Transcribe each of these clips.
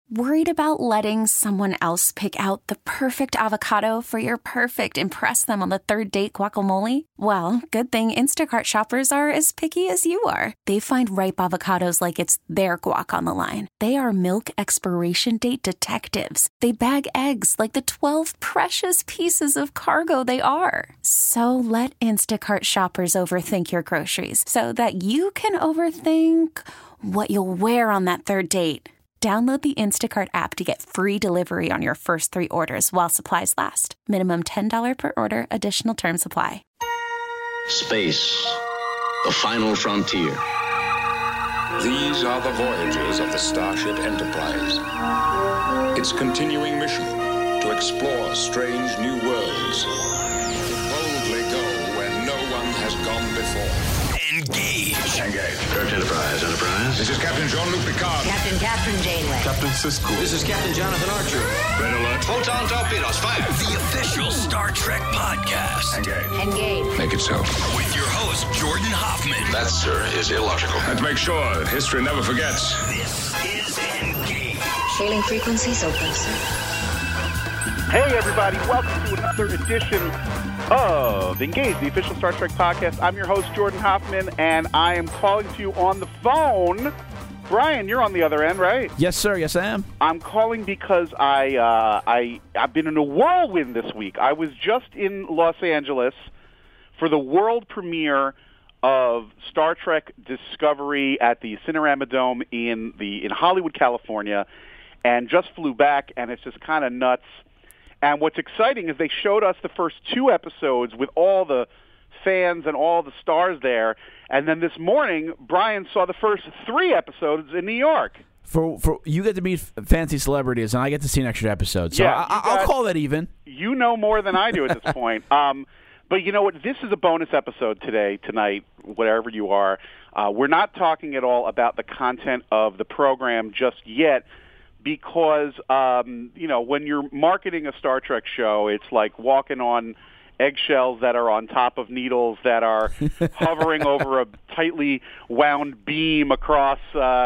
Worried about letting someone else pick out the perfect avocado for your perfect impress them on the third date guacamole? Well, good thing Instacart shoppers are as picky as you are. They find ripe avocados like it's their guac on the line. They are milk expiration date detectives. They bag eggs like the 12 precious pieces of cargo they are. So let Instacart shoppers overthink your groceries so that you can overthink what you'll wear on that third date. Download the Instacart app to get free delivery on your first 3 orders while supplies last. Minimum $10 per order. Additional terms apply. Space, the final frontier. These are the voyages of the Starship Enterprise. Its continuing mission to explore strange new worlds. Boldly go where no one has gone before. Engage. Kirk Enterprise. This is Captain Jean-Luc Picard. Captain Catherine Janeway. Captain Sisko. This is Captain Jonathan Archer. Red alert. Photon torpedoes, fire. The official Star Trek podcast. Engage. Make it so. With your host, Jordan Hoffman. That, sir, is illogical. And to make sure that history never forgets. This is Engage. Hailing frequencies open, sir. Hey, everybody. Welcome to another edition of Engage, the official Star Trek podcast. I'm your host, Jordan Hoffman, and I am calling to you on the phone. Brian, you're on the other end, right? Yes, sir. Yes, I am. I'm calling because I've been in a whirlwind this week. I was just in Los Angeles for the world premiere of Star Trek Discovery at the Cinerama Dome in Hollywood, California, and just flew back, and it's just kind of nuts. And what's exciting is they showed us the first 2 episodes with all the fans and all the stars there. And then this morning, Brian saw the first 3 episodes in New York. For you get to meet fancy celebrities, and I get to see an extra episode. So Yeah, I'll call that even. You know more than I do at this point. But you know what? This is a bonus episode tonight, wherever you are. We're not talking at all about the content of the program just yet. Because, when you're marketing a Star Trek show, it's like walking on eggshells that are on top of needles that are hovering over a tightly wound beam across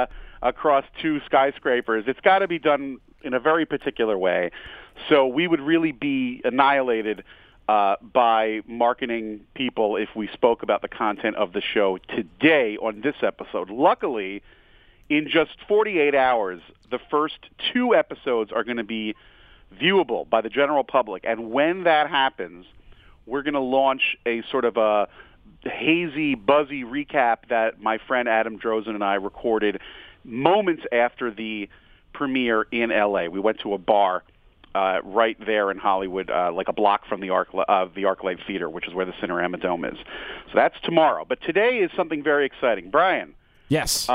2 skyscrapers. It's got to be done in a very particular way. So we would really be annihilated by marketing people if we spoke about the content of the show today on this episode. Luckily, in just 48 hours, the first 2 episodes are going to be viewable by the general public. And when that happens, we're going to launch a sort of a hazy, buzzy recap that my friend Adam Drozen and I recorded moments after the premiere in L.A. We went to a bar right there in Hollywood, like a block from the ArcLight Theater, which is where the Cinerama Dome is. So that's tomorrow. But today is something very exciting. Brian. Yes.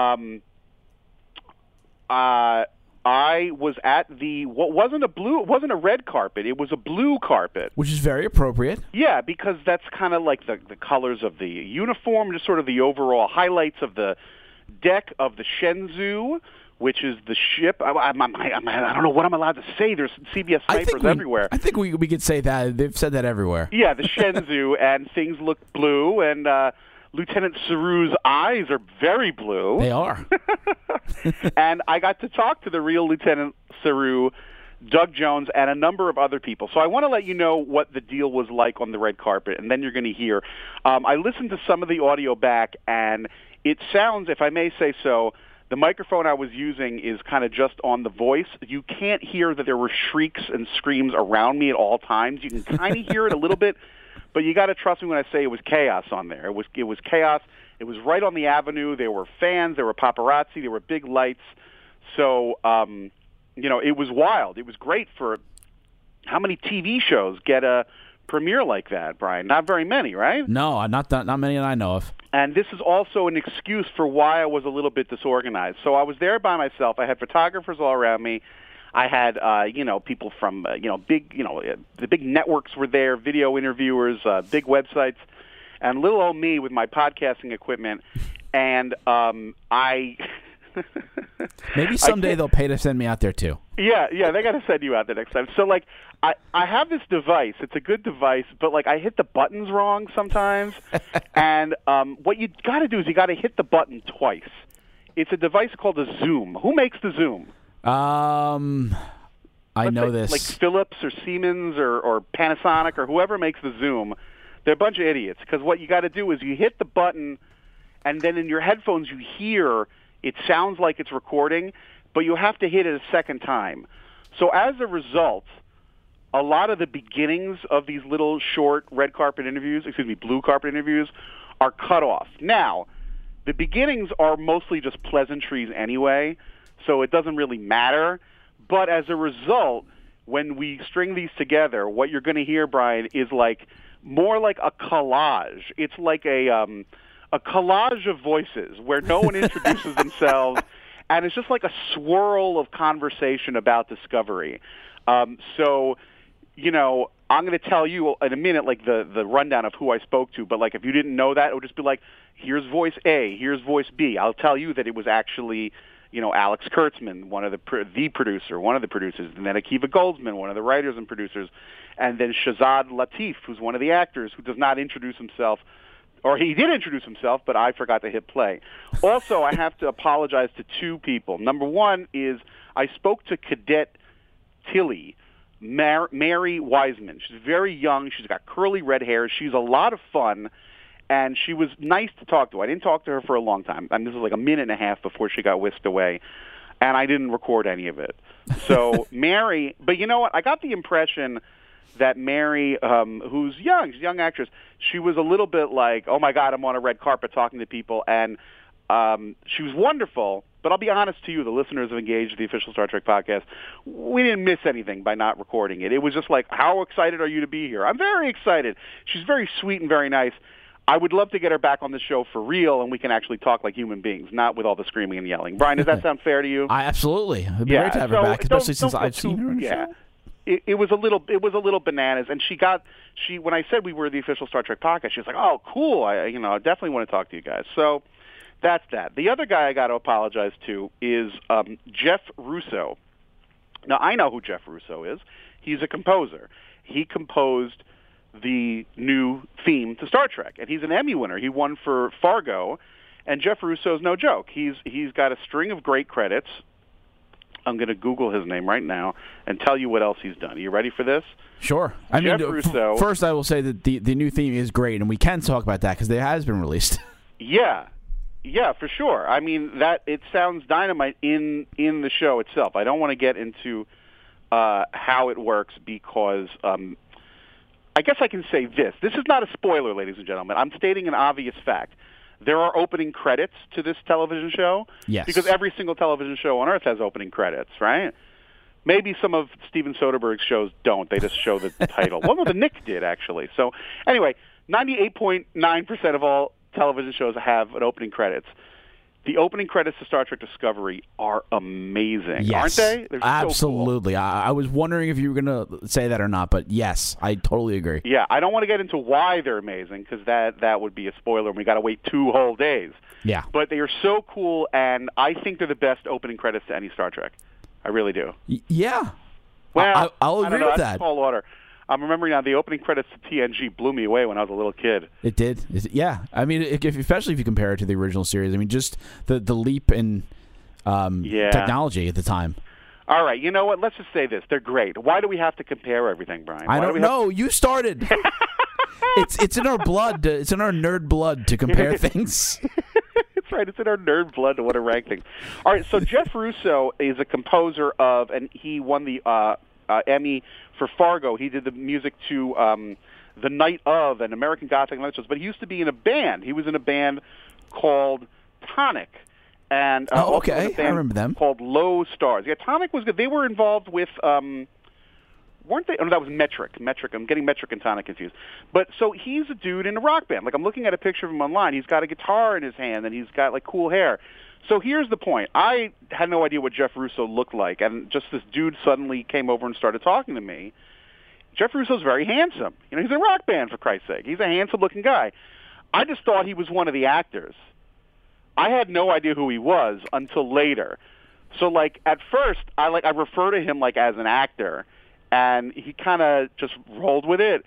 I was at it wasn't a red carpet, it was a blue carpet. Which is very appropriate. Yeah, because that's kind of like the colors of the uniform, just sort of the overall highlights of the deck of the Shenzhou, which is the ship. I don't know what I'm allowed to say. There's CBS snipers everywhere. I think we could say that. They've said that everywhere. Yeah, the Shenzhou, and things look blue, and Lieutenant Saru's eyes are very blue. They are. And I got to talk to the real Lieutenant Saru, Doug Jones, and a number of other people. So I want to let you know what the deal was like on the red carpet, and then you're going to hear. I listened to some of the audio back, and it sounds, if I may say so, the microphone I was using is kind of just on the voice. You can't hear that there were shrieks and screams around me at all times. You can kind of hear it a little bit, but you got to trust me when I say it was chaos on there. It was chaos. It was right on the avenue. There were fans. There were paparazzi. There were big lights. So, it was wild. It was great for how many TV shows get a premiere like that, Brian? Not very many, right? No, not many that I know of. And this is also an excuse for why I was a little bit disorganized. So I was there by myself. I had photographers all around me. I had, people from, the big networks were there, video interviewers, big websites, and little old me with my podcasting equipment. And Maybe someday they'll pay to send me out there, too. Yeah, they got to send you out there next time. So, I have this device. It's a good device, but, I hit the buttons wrong sometimes. And what you got to do is you got to hit the button twice. It's a device called a Zoom. Who makes the Zoom? I know Let's say, this. Like Philips or Siemens or Panasonic or whoever makes the Zoom, they're a bunch of idiots. Because what you got to do is you hit the button, and then in your headphones you hear it sounds like it's recording, but you have to hit it a second time. So as a result, a lot of the beginnings of these little short blue carpet interviews are cut off. Now, the beginnings are mostly just pleasantries anyway, so it doesn't really matter. But as a result, when we string these together, what you're going to hear, Brian, is more like a collage. It's like a collage of voices where no one introduces themselves, and it's just like a swirl of conversation about Discovery. So, I'm going to tell you in a minute, the rundown of who I spoke to. But if you didn't know that, it would just be here's voice A, here's voice B. I'll tell you that it was actually, Alex Kurtzman, one of the producers, and then Akiva Goldsman, one of the writers and producers, and then Shazad Latif, who's one of the actors who does not introduce himself. Or he did introduce himself, but I forgot to hit play. Also, I have to apologize to two people. Number one is I spoke to Cadet Tilly, Mary Wiseman. She's very young. She's got curly red hair. She's a lot of fun, and she was nice to talk to. I didn't talk to her for a long time. This was a minute and a half before she got whisked away, and I didn't record any of it. So Mary, but you know what? I got the impression that Mary, who's young, she's a young actress, she was a little bit oh my God, I'm on a red carpet talking to people, and she was wonderful. But I'll be honest to you, the listeners of Engage, the official Star Trek podcast, we didn't miss anything by not recording it. It was just how excited are you to be here? I'm very excited. She's very sweet and very nice. I would love to get her back on the show for real, and we can actually talk like human beings, not with all the screaming and yelling. Brian, does that sound fair to you? Absolutely. It'd be great to have her back, especially since I've seen her in the show. It was a little bananas, and when I said we were the official Star Trek podcast, she was like, "Oh, cool! I definitely want to talk to you guys." So that's that. The other guy I got to apologize to is Jeff Russo. Now I know who Jeff Russo is. He's a composer. He composed the new theme to Star Trek, and he's an Emmy winner. He won for Fargo, and Jeff Russo's no joke. He's got a string of great credits. I'm going to Google his name right now and tell you what else he's done. Are you ready for this? Sure. Jeff Russo. First I will say that the new theme is great, and we can talk about that because it has been released. Yeah, for sure. That it sounds dynamite in the show itself. I don't want to get into how it works because I guess I can say this. This is not a spoiler, ladies and gentlemen. I'm stating an obvious fact. There are opening credits to this television show. Yes. Because every single television show on Earth has opening credits, right? Maybe some of Steven Soderbergh's shows don't. They just show the title. Well, no, the Nick did, actually. So, anyway, 98.9% of all television shows have an opening credits. The opening credits to Star Trek Discovery are amazing, yes, aren't they? They're absolutely. So cool. I was wondering if you were going to say that or not, but yes, I totally agree. Yeah, I don't want to get into why they're amazing because that would be a spoiler, and we got to wait 2 whole days. Yeah, but they are so cool, and I think they're the best opening credits to any Star Trek. I really do. Yeah. Well, I'll agree with that. That's a tall order. I'm remembering now the opening credits to TNG blew me away when I was a little kid. It did. Yeah. Especially if you compare it to the original series. just the leap in technology at the time. All right. You know what? Let's just say this. They're great. Why do we have to compare everything, Brian? I don't know. You started. It's in our blood. It's in our nerd blood to compare things. That's right. It's in our nerd blood to want to rank things. All right. So Jeff Russo is a composer of, and he won the Emmy for Fargo. He did the music to The Night of and American Gothic Legends, but he used to be in a band. He was in a band called Tonic. And okay, I remember them. Called Low Stars. Yeah, Tonic was good. They were involved with, weren't they? Oh, no, that was Metric. I'm getting Metric and Tonic confused. But so he's a dude in a rock band. I'm looking at a picture of him online. He's got a guitar in his hand, and he's got cool hair. So here's the point. I had no idea what Jeff Russo looked like, and just this dude suddenly came over and started talking to me. Jeff Russo's very handsome. He's in a rock band, for Christ's sake. He's a handsome-looking guy. I just thought he was one of the actors. I had no idea who he was until later. So, at first, I refer to him, as an actor, and he kind of just rolled with it.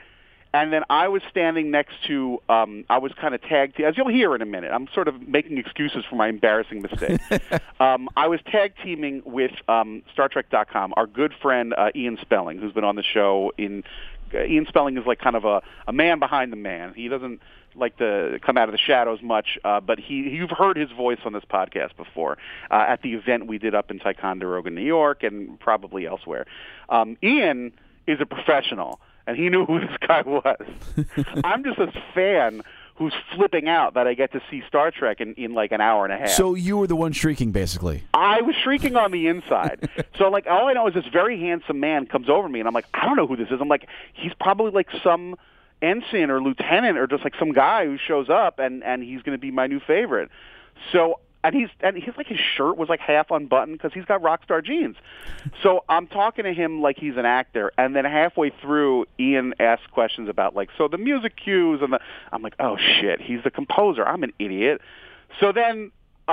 And then I was standing next to, I was kind of tag team, as you'll hear in a minute. I'm sort of making excuses for my embarrassing mistake. I was tag teaming with StarTrek.com, our good friend Ian Spelling, who's been on the show. Ian Spelling is like kind of a man behind the man. He doesn't like to come out of the shadows much, but you've heard his voice on this podcast before at the event we did up in Ticonderoga, New York, and probably elsewhere. Ian is a professional, and he knew who this guy was. I'm just a fan who's flipping out that I get to see Star Trek in like an hour and a half. So you were the one shrieking, basically. I was shrieking on the inside. So, like, all I know is this very handsome man comes over to me, and I'm like, I don't know who this is. I'm like, he's probably like some ensign or lieutenant or just like some guy who shows up, and he's going to be my new favorite. So, and he's like, his shirt was like half unbuttoned because he's got Rockstar jeans. So I'm talking to him like he's an actor, and then halfway through, Ian asks questions about like, so the music cues, and I'm like, oh shit, he's the composer. I'm an idiot. So then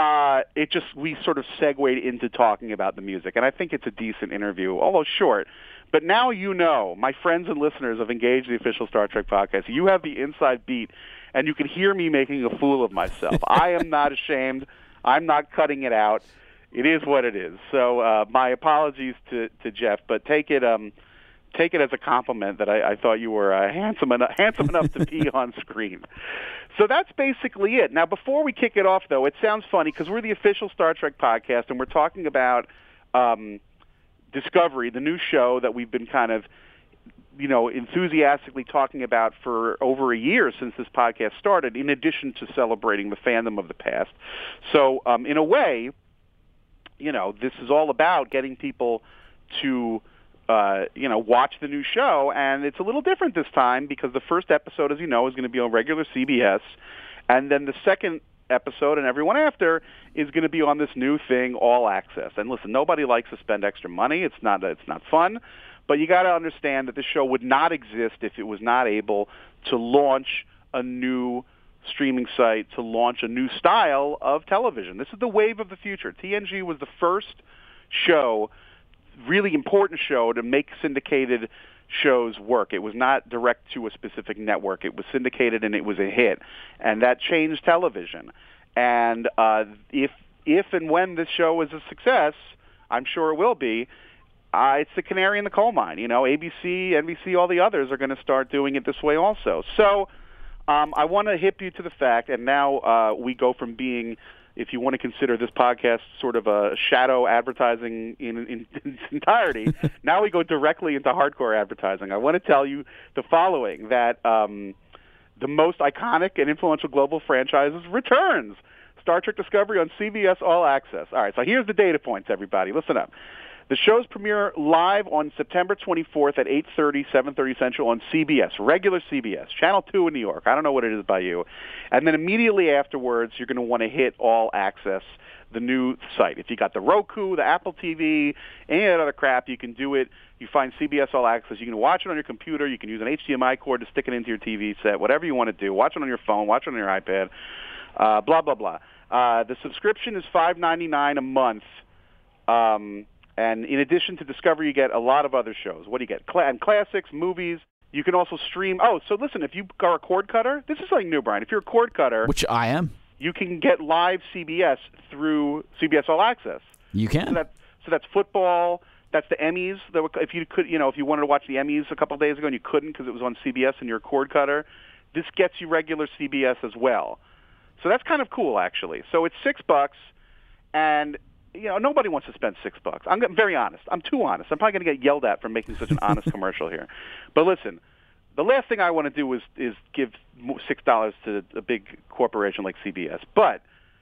we sort of segued into talking about the music, and I think it's a decent interview, although short. But now you know, my friends and listeners of Engage, the official Star Trek podcast, you have the inside beat, and you can hear me making a fool of myself. I am not ashamed. I'm not cutting it out. It is what it is. So my apologies to Jeff, but take it as a compliment that I thought you were handsome enough to be on screen. So that's basically it. Now, before we kick it off, though, it sounds funny because we're the official Star Trek podcast, and we're talking about Discovery, the new show that we've been kind of, enthusiastically talking about for over a year since this podcast started, in addition to celebrating the fandom of the past. So, in a way, this is all about getting people to watch the new show, and it's a little different this time because the first episode, as you know, is going to be on regular CBS, and then the second episode and everyone after is going to be on this new thing, All Access. And listen, nobody likes to spend extra money. It's not fun, but you got to understand that this show would not exist if it was not able to launch a new streaming site, to launch a new style of television. This is the wave of the future. TNG was the first show, really important show, to make syndicated shows work. It was not direct to a specific network. It was syndicated, and it was a hit, and that changed television. And if and when this show is a success, I'm sure it will be, it's the canary in the coal mine. ABC, NBC, all the others are going to start doing it this way also. So I want to hip you to the fact, and now we go from being, if you want to consider this podcast sort of a shadow advertising in its entirety, now we go directly into hardcore advertising. I want to tell you the following, that the most iconic and influential global franchises returns. Star Trek Discovery on CBS All Access. All right, so here's the data points, everybody. Listen up. The shows premiere live on September 24th at 8:30, 7:30 Central on CBS, regular CBS, Channel 2 in New York. I don't know what it is by you. And then immediately afterwards, you're going to want to hit All Access, the new site. If you got the Roku, the Apple TV, any of that other crap, you can do it. You find CBS All Access. You can watch it on your computer. You can use an HDMI cord to stick it into your TV set, whatever you want to do. Watch it on your phone. Watch it on your iPad, blah, blah, blah. The subscription is $5.99 a month. And in addition to Discovery, you get a lot of other shows. What do you get? And classics, movies. You can also stream. Oh, so listen, if you are a cord cutter, this is something new, Brian. If you're a cord cutter, which I am, you can get live CBS through CBS All Access. You can. So that's football. That's the Emmys. If you wanted to watch the Emmys a couple of days ago and you couldn't because it was on CBS and you're a cord cutter, this gets you regular CBS as well. So that's kind of cool, actually. So it's $6, and nobody wants to spend $6. I'm very honest. I'm too honest. I'm probably going to get yelled at for making such an honest commercial here. But listen, the last thing I want to do is give $6 to a big corporation like CBS. But,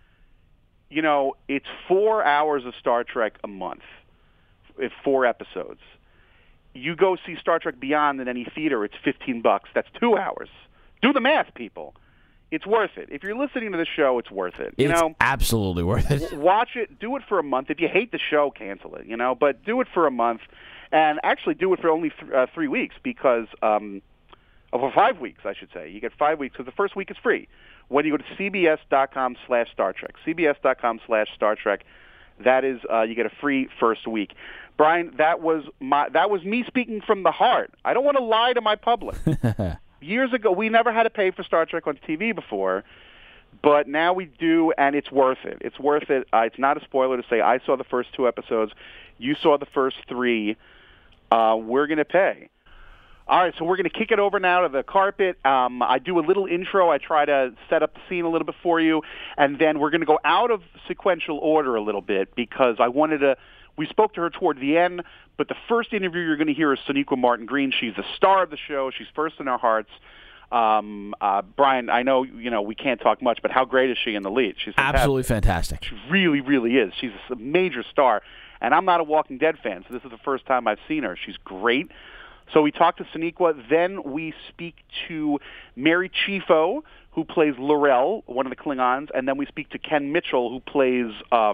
it's 4 hours of Star Trek a month. It's 4 episodes. You go see Star Trek Beyond in any theater, it's $15. That's 2 hours. Do the math, people. It's worth it. If you're listening to the show, it's worth it. It's absolutely worth it. Watch it. Do it for a month. If you hate the show, cancel it. But do it for a month, and actually do it for only 3 weeks because, for 5 weeks, I should say. You get 5 weeks because the first week is free. When you go to cbs.com/Star Trek, cbs.com/Star Trek, that is you get a free first week. Brian, that was me speaking from the heart. I don't want to lie to my public. Years ago, we never had to pay for Star Trek on TV before, but now we do, and it's worth it. It's worth it. It's not a spoiler to say I saw the first 2 episodes. You saw the first 3. We're going to pay. All right, so we're going to kick it over now to the carpet. I do a little intro. I try to set up the scene a little bit for you, and then we're going to go out of sequential order a little bit because I wanted to. We spoke to her toward the end, but the first interview you're going to hear is Sonequa Martin Green. She's the star of the show. She's first in our hearts. Brian, I know we can't talk much, but how great is she in the lead? She's fantastic. Absolutely fantastic. She really, really is. She's a major star, and I'm not a Walking Dead fan, so this is the first time I've seen her. She's great. So we talk to Sonequa, then we speak to Mary Chieffo, who plays L'Rell, one of the Klingons, and then we speak to Ken Mitchell, who plays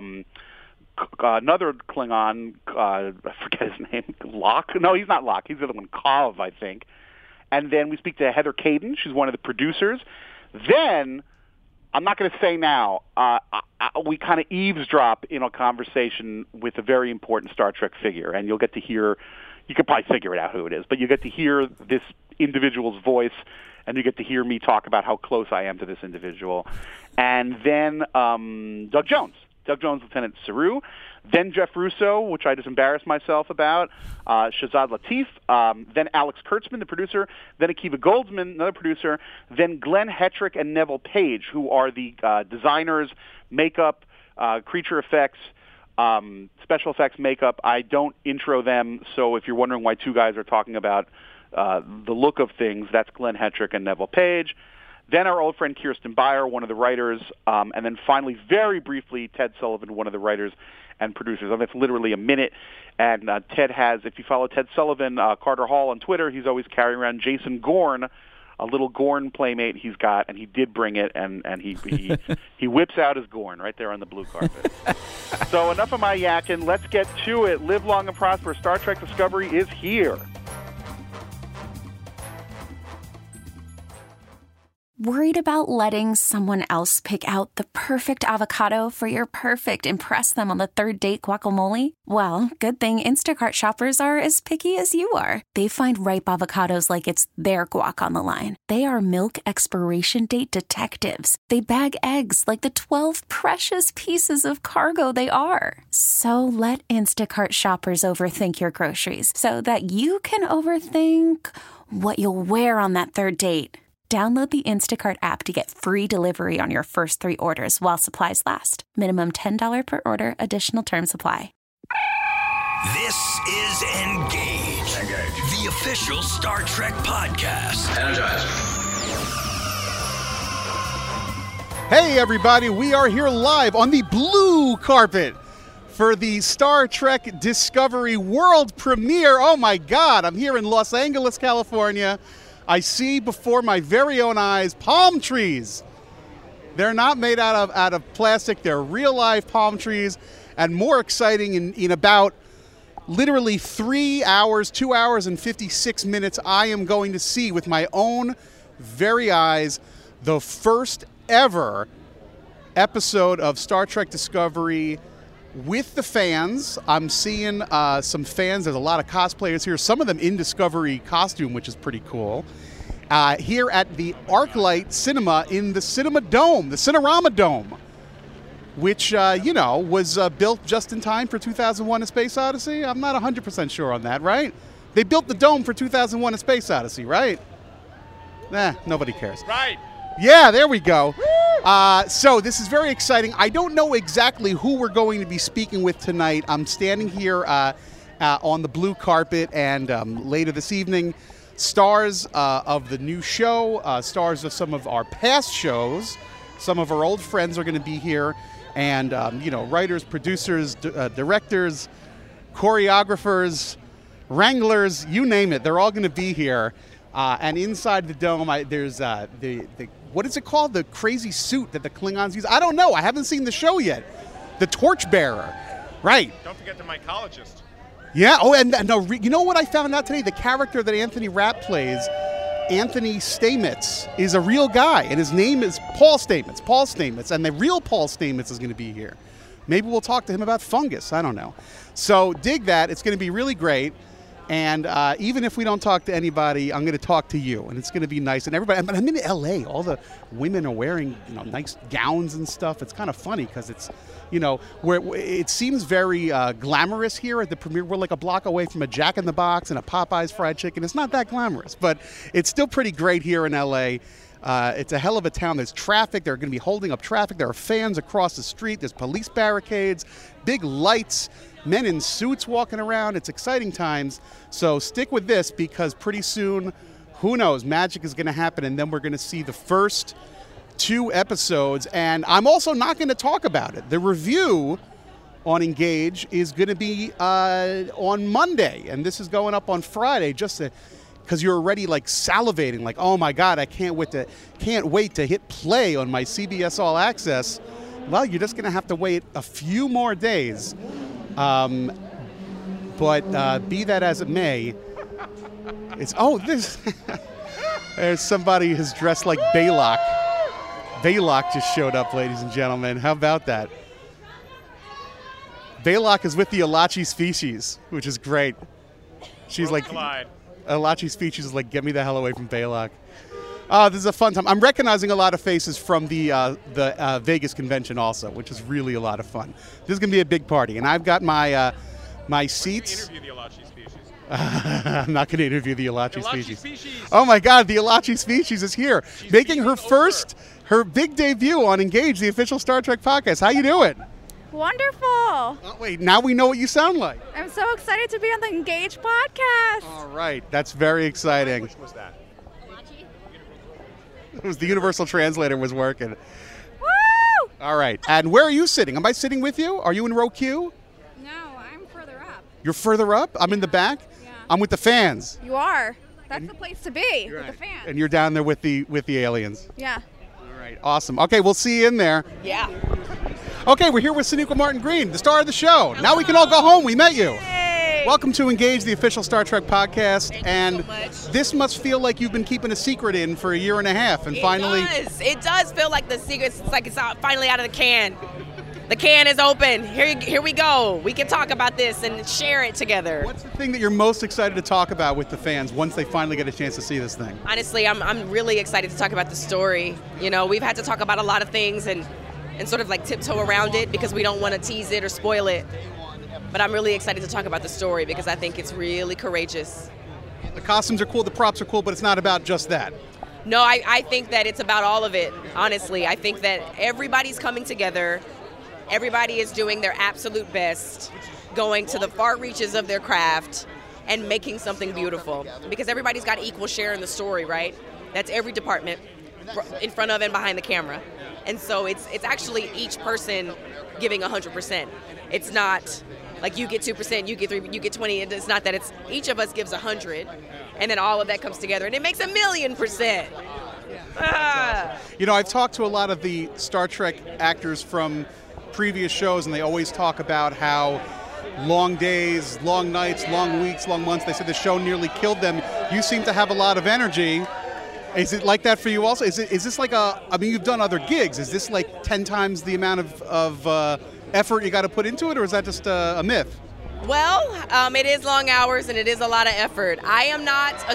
another Klingon, I forget his name, Locke? No, he's not Locke. He's the other one, Kov, I think. And then we speak to Heather Caden. She's one of the producers. Then, I'm not going to say now, we kind of eavesdrop in a conversation with a very important Star Trek figure, and you'll get to hear. You could probably figure it out who it is, but you get to hear this individual's voice, and you get to hear me talk about how close I am to this individual. And then Doug Jones, Lieutenant Saru. Then Jeff Russo, which I just embarrassed myself about. Shazad Latif. Then Alex Kurtzman, the producer. Then Akiva Goldsman, another producer. Then Glenn Hetrick and Neville Page, who are the designers, makeup, creature effects, special effects makeup. I don't intro them, so if you're wondering why 2 guys are talking about the look of things, that's Glenn Hetrick and Neville Page. Then our old friend Kirsten Beyer, one of the writers, and then finally, very briefly, Ted Sullivan, one of the writers and producers. I mean, it's literally a minute, and Ted has, if you follow Ted Sullivan, Carter Hall on Twitter, he's always carrying around Jason Gorn, a little Gorn playmate he's got, and he did bring it, and he whips out his Gorn right there on the blue carpet. So enough of my yakking. Let's get to it. Live long and prosper. Star Trek Discovery is here. Worried about letting someone else pick out the perfect avocado for your perfect impress them on the 3rd date guacamole? Well, good thing Instacart shoppers are as picky as you are. They find ripe avocados like it's their guac on the line. They are milk expiration date detectives. They bag eggs like the 12 precious pieces of cargo they are. So let Instacart shoppers overthink your groceries so that you can overthink what you'll wear on that 3rd date. Download the Instacart app to get free delivery on your first 3 orders while supplies last. Minimum $10 per order. Additional terms apply. This is Engage, the official Star Trek podcast. Energize. Hey, everybody. We are here live on the blue carpet for the Star Trek Discovery world premiere. Oh, my God. I'm here in Los Angeles, California. I see before my very own eyes palm trees. They're not made out of plastic. They're real live palm trees. And more exciting, in about literally 3 hours, 2 hours and 56 minutes, I am going to see with my own very eyes the first ever episode of Star Trek Discovery with the fans. I'm seeing some fans. There's a lot of cosplayers here, some of them in Discovery costume, which is pretty cool. Here at the ArcLight Cinema in the Cinema Dome, the Cinerama Dome, which, was built just in time for 2001: A Space Odyssey. I'm not 100% sure on that, right? They built the dome for 2001: A Space Odyssey, right? Nobody cares. Right. Yeah, there we go. So this is very exciting. I don't know exactly who we're going to be speaking with tonight. I'm standing here on the blue carpet, and later this evening, stars of the new show, stars of some of our past shows, some of our old friends are going to be here, and writers, producers, directors, choreographers, wranglers, you name it. They're all going to be here. And inside the dome, there's the what is it called? The crazy suit that the Klingons use? I don't know. I haven't seen the show yet. The Torchbearer. Right. Don't forget the mycologist. Yeah. Oh, and you know what I found out today? The character that Anthony Rapp plays, Anthony Stamets, is a real guy, and his name is Paul Stamets. Paul Stamets. And the real Paul Stamets is going to be here. Maybe we'll talk to him about fungus. I don't know. So dig that. It's going to be really great. And even if we don't talk to anybody, I'm going to talk to you, and it's going to be nice. And everybody, I'm in L.A. All the women are wearing, nice gowns and stuff. It's kind of funny because it's, where it seems very glamorous here at the premiere. We're like a block away from a Jack in the Box and a Popeyes fried chicken. It's not that glamorous, but it's still pretty great here in L.A. It's a hell of a town. There's traffic. They're going to be holding up traffic. There are fans across the street. There's police barricades, big lights, men in suits walking around. It's exciting times. So stick with this because pretty soon, who knows, magic is going to happen, and then we're going to see the first 2 episodes. And I'm also not going to talk about it. The review on Engage is going to be on Monday, and this is going up on Friday just because you're already like salivating, like, oh my God, I can't wait to hit play on my CBS All Access. Well, you're just going to have to wait a few more days. But be that as it may, there's somebody who's dressed like Baylock. Baylock just showed up, ladies and gentlemen. How about that? Baylock is with the Alachi species, which is great. She's like, Alachi species is like, get me the hell away from Baylock. This is a fun time. I'm recognizing a lot of faces from the Vegas convention also, which is really a lot of fun. This is going to be a big party, and I've got my seats. Interview the Alachi species. I'm not going to interview the Alachi species. Oh my God, the Alachi species is here, making her big debut on Engage, the official Star Trek podcast. How you doing? Wonderful. Oh, wait, now we know what you sound like. I'm so excited to be on the Engage podcast. All right, that's very exciting. Which was that? It was the Universal Translator was working. Woo! All right, and where are you sitting? Am I sitting with you? Are you in row Q? No, I'm further up. You're further up? I'm in the back? Yeah. I'm with the fans. You are. That's the place to be, with the fans. And you're down there with the aliens. Yeah. All right, awesome. Okay, we'll see you in there. Yeah. Okay, we're here with Sonequa Martin Green, the star of the show. Now we can all go home. We met you. Yay. Welcome to Engage, the official Star Trek podcast. Thank you so much. This must feel like you've been keeping a secret in for a year and a half, and finally. It does feel like the secret's like it's finally out of the can. The can is open. Here we go. We can talk about this and share it together. What's the thing that you're most excited to talk about with the fans once they finally get a chance to see this thing? Honestly, I'm really excited to talk about the story. We've had to talk about a lot of things and sort of like tiptoe around it because we don't want to tease it or spoil it. But I'm really excited to talk about the story because I think it's really courageous. The costumes are cool, the props are cool, but it's not about just that. No, I think that it's about all of it, honestly. I think that everybody's coming together. Everybody is doing their absolute best, going to the far reaches of their craft and making something beautiful. Because everybody's got equal share in the story, right? That's every department in front of and behind the camera. And so it's actually each person giving 100%. It's not like you get 2%, you get 3%, you get 20. It's not that. It's each of us gives 100, and then all of that comes together, and it makes 1,000,000%. I've talked to a lot of the Star Trek actors from previous shows, and they always talk about how long days, long nights, long weeks, long months. They said the show nearly killed them. You seem to have a lot of energy. Is it like that for you also? Is this like you've done other gigs. Is this like 10 times the amount of effort you got to put into it, or is that just a myth? Well, it is long hours and it is a lot of effort. I am not a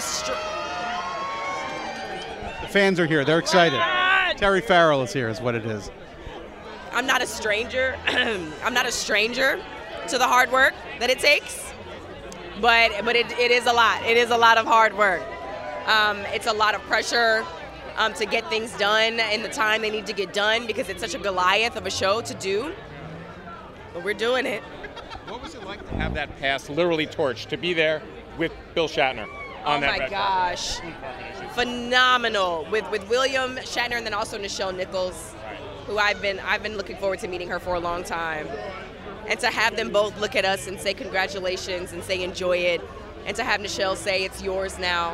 The fans are here. They're excited. Terry Farrell is here is what it is. I'm not a stranger. I'm not a stranger to the hard work that it takes, but it is a lot. It is a lot of hard work. It's a lot of pressure to get things done in the time they need to get done because it's such a Goliath of a show to do. But we're doing it. What was it like to have that pass literally torched, to be there with Bill Shatner on that red carpet? Gosh. Phenomenal. With William Shatner and then also Nichelle Nichols, who I've been looking forward to meeting her for a long time. And to have them both look at us and say congratulations and say enjoy it. And to have Nichelle say it's yours now.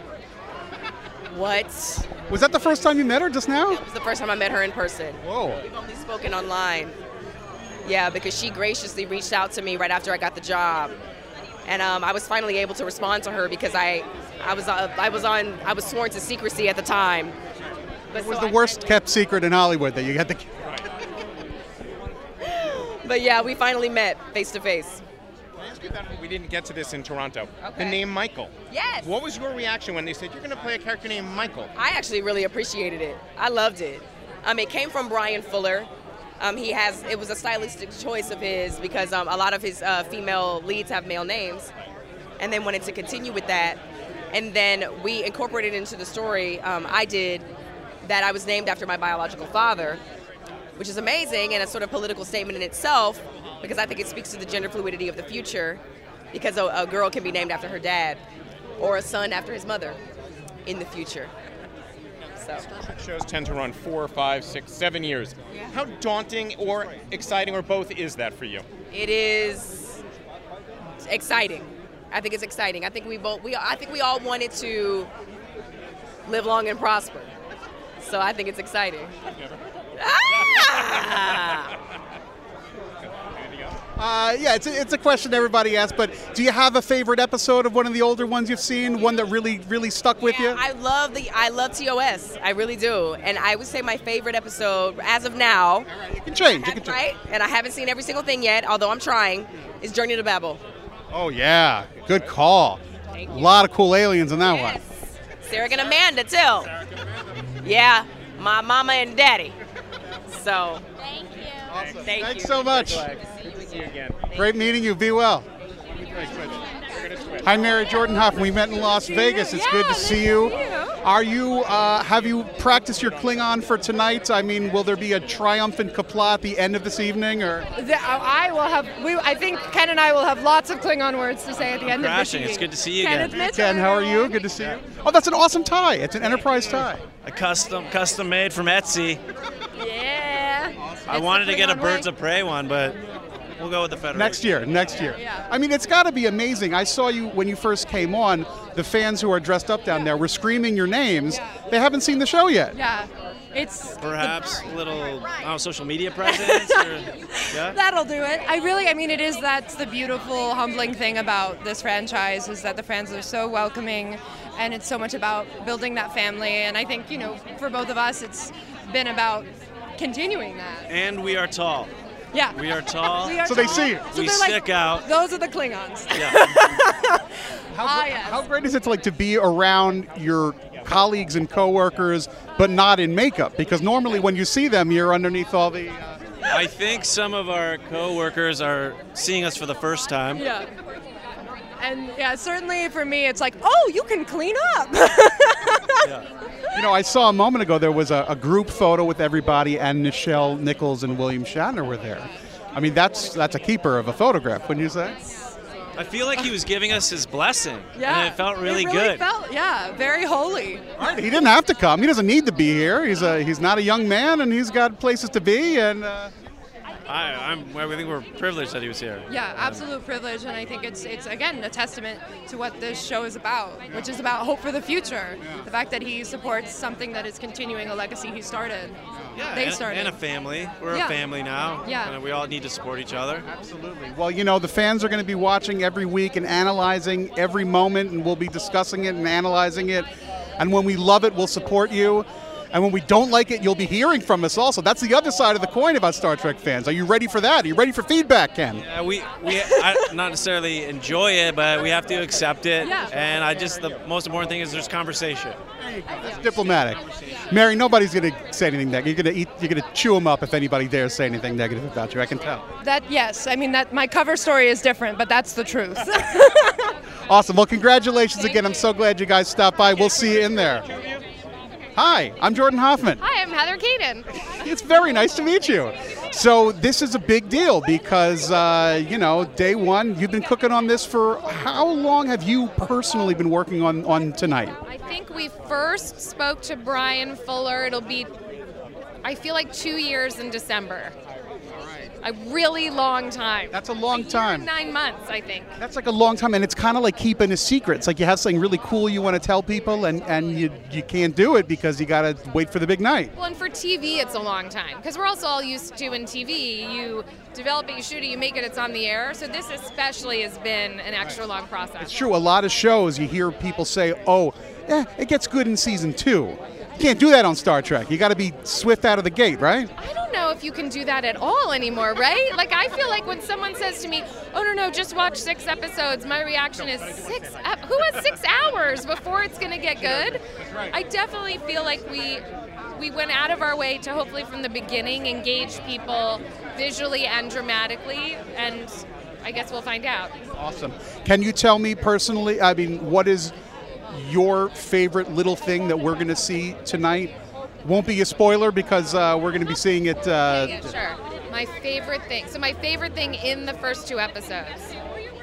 What? Was that the first time you met her just now? That was the first time I met her in person. Whoa. We've only spoken online. Yeah, because she graciously reached out to me right after I got the job. And I was finally able to respond to her because I was sworn to secrecy at the time. It was the worst kept secret in Hollywood that you had to. But yeah, we finally met face to face. ask you that. We didn't get to this in Toronto. Okay. The name Michael. Yes. What was your reaction when they said you're going to play a character named Michael? I actually really appreciated it. I loved it. It came from Brian Fuller. It was a stylistic choice of his because a lot of his female leads have male names, and they wanted to continue with that. And then we incorporated into the story. I did that. I was named after my biological father, which is amazing and a sort of political statement in itself, because I think it speaks to the gender fluidity of the future, because a girl can be named after her dad or a son after his mother in the future. So. Shows tend to run 4, 5, 6, 7 years. Yeah. How daunting or exciting or both is that for you? It is exciting. I think it's exciting. I think we all wanted to live long and prosper. So I think it's exciting. Yeah, it's a question everybody asks, but do you have a favorite episode of one of the older ones you've seen? One that really stuck with you? I love TOS. I really do. And I would say my favorite episode, as of now, it can change. Right? And I haven't seen every single thing yet, although I'm trying, is Journey to Babel. Oh, yeah. Good call. A lot of cool aliens in that one. Sarah and Amanda, too. Yeah, my mama and daddy. So, thank you. Awesome. Thanks Thanks so much. Good to see you again. Great meeting you. Be well. Hi, Mary Jordan Hoffman. We met in Las Vegas. It's good to see you. Are you? Have you practiced your Klingon for tonight? I mean, will there be a triumphant Qapla' at the end of this evening, or? I will have. I think Ken and I will have lots of Klingon words to say at the end of this evening. It's good to see you again. Ken, how are you? Good to see you. Oh, that's an awesome tie. It's an Enterprise tie. A custom made from Etsy. Yeah. I wanted to get a Birds of Prey one, but we'll go with the Federation. Next year. Yeah. I mean, it's got to be amazing. I saw you when you first came on. The fans who are dressed up down there were screaming your names. Yeah. They haven't seen the show yet. Yeah. It's perhaps a little social media presence. Yeah? That'll do it. That's the beautiful, humbling thing about this franchise is that the fans are so welcoming, and it's so much about building that family. And I think, for both of us, it's been about continuing that. And we are tall. Yeah. We are tall. So they see it. So we stick out. Those are the Klingons. Yeah. How great is it to be around your colleagues and coworkers, but not in makeup? Because normally when you see them, you're underneath all the... I think some of our coworkers are seeing us for the first time. Yeah. And certainly for me, it's like, oh, you can clean up. Yeah. I saw a moment ago there was a group photo with everybody, and Nichelle Nichols and William Shatner were there. I mean, that's a keeper of a photograph, wouldn't you say? I feel like he was giving us his blessing. Yeah. And it felt really good. Very holy. Right, he didn't have to come. He doesn't need to be here. He's not a young man, and he's got places to be. And I think we're privileged that he was here. Yeah, absolute privilege, and I think it's again a testament to what this show is about, which is about hope for the future. Yeah. The fact that he supports something that is continuing a legacy he started. Yeah, they started. And a family. We're a family now. Yeah. And we all need to support each other. Absolutely. Well, the fans are going to be watching every week and analyzing every moment, and we'll be discussing it and analyzing it. And when we love it, we'll support you. And when we don't like it, you'll be hearing from us also. That's the other side of the coin about Star Trek fans. Are you ready for that? Are you ready for feedback, Ken? Yeah, I not necessarily enjoy it, but we have to accept it. Yeah. And the most important thing is there's conversation. There you go. That's diplomatic. Mary, nobody's going to say anything negative. You're going to chew them up if anybody dares say anything negative about you. I can tell. Yes. That my cover story is different, but that's the truth. Awesome. Well, congratulations again. I'm so glad you guys stopped by. We'll see you in there. Hi, I'm Jordan Hoffman. Hi, I'm Heather Caden. It's very nice to meet you. So this is a big deal because, day one, you've been cooking on this for how long have you personally been working on tonight? I think we first spoke to Brian Fuller. It'll be, I feel like 2 years in December. A really long time. That's a long time. 9 months, I think. That's like a long time, and it's kind of like keeping a secret. It's like you have something really cool you want to tell people, and you can't do it because you got to wait for the big night. Well, and for TV, it's a long time because we're also all used to in TV, you develop it, you shoot it, you make it, it's on the air. So this especially has been an extra long process. It's true. A lot of shows you hear people say, it gets good in season 2. can't do that on Star Trek. You got to be swift out of the gate, right? I don't know if you can do that at all anymore, right? Like, I feel like when someone says to me, oh, no, just watch 6 episodes, my reaction is, who has 6 hours before it's going to get good? I definitely feel like we went out of our way to hopefully from the beginning engage people visually and dramatically, and I guess we'll find out. Awesome. Can you tell me personally, I mean, what is your favorite little thing that we're going to see tonight? Won't be a spoiler because we're going to be seeing it. Yeah, sure. My favorite thing. So my favorite thing in the first 2 episodes.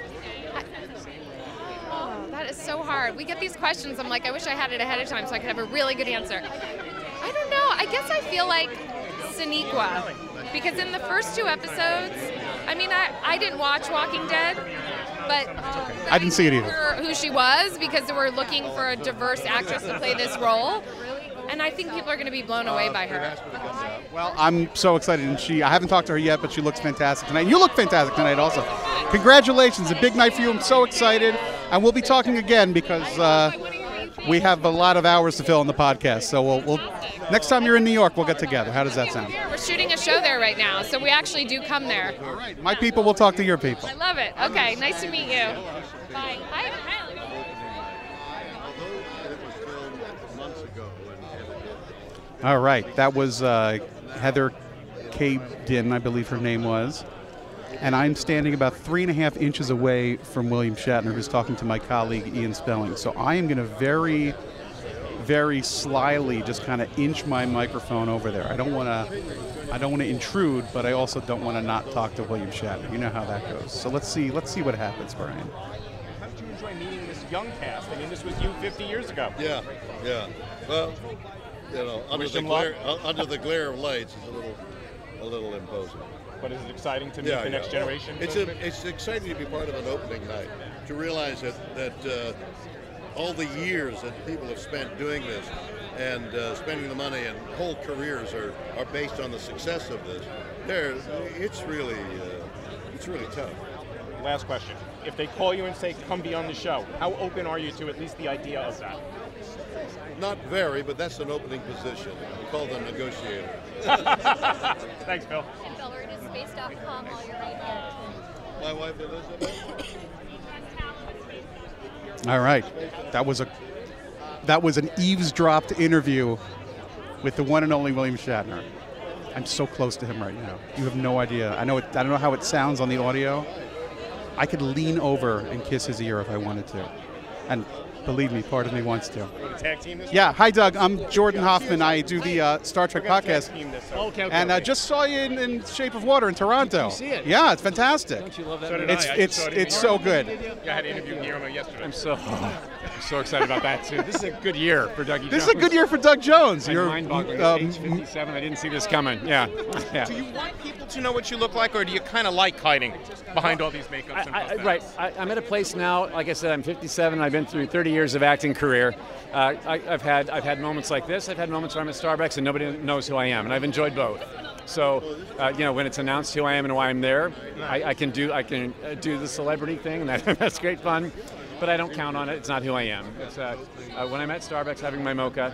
That is so hard. We get these questions. I'm like, I wish I had it ahead of time so I could have a really good answer. I don't know. I guess I feel like Sonequa. Because in the first 2 episodes, I mean, I didn't watch Walking Dead, but I didn't see it either. Who she was, because they were looking for a diverse actress to play this role. And I think people are going to be blown away by her. Well, I'm so excited. And I haven't talked to her yet, but she looks fantastic tonight. You look fantastic tonight also. Congratulations. A big night for you. I'm so excited. And we'll be talking again because we have a lot of hours to fill in the podcast. So we'll next time you're in New York, we'll get together. How does that sound? We're shooting a show there right now, so we actually do come there. All right. My people will talk to your people. I love it. Okay. Nice to meet you. Bye. Hi. All right, that was Heather Cabden, I believe her name was. And I'm standing about 3.5 inches away from William Shatner, who's talking to my colleague Ian Spelling. So I am going to very, very slyly just kind of inch my microphone over there. I don't want to intrude, but I also don't want to not talk to William Shatner. You know how that goes. So let's see what happens, Brian. How did you enjoy meeting this young cast? I mean, this was you 50 years ago. Yeah. Well, you know, under the glare of lights, it's a little imposing. But is it exciting to meet the next generation? It's exciting to be part of an opening night, to realize that all the years that people have spent doing this and spending the money and whole careers are based on the success of this. It's really tough. Last question. If they call you and say, come be on the show, how open are you to at least the idea of that? Not very, but that's an opening position. We call them negotiator. Thanks, Bill. And Bill, we're at space.com while you're right here. My wife Elizabeth. All right, that was an eavesdropped interview with the one and only William Shatner. I'm so close to him right now. You have no idea. I don't know how it sounds on the audio. I could lean over and kiss his ear if I wanted to, and believe me, part of me wants to. Tag team this yeah, hi Doug. I'm Jordan Hoffman. I do the Star Trek podcast. Okay. And just saw you in Shape of Water in Toronto. Did you see it? Yeah, it's fantastic. Don't you love that? So did it's so good. I had an interview with Guillermo yesterday. I'm so excited about that too. This is a good year for Dougie Jones. This is a good year for Doug Jones. You're mind-boggling. Age 57. I didn't see this coming. Yeah. Do you want people to know what you look like, or do you kind of like hiding behind all these makeups and mustaches? Right. I'm at a place now. Like I said, I'm 57. I've been through 30 years of acting career. I've had moments like this. I've had moments where I'm at Starbucks and nobody knows who I am, and I've enjoyed both. So, when it's announced who I am and why I'm there, I can do the celebrity thing, and that's great fun. But I don't count on it. It's not who I am. It's when I'm at Starbucks having my mocha,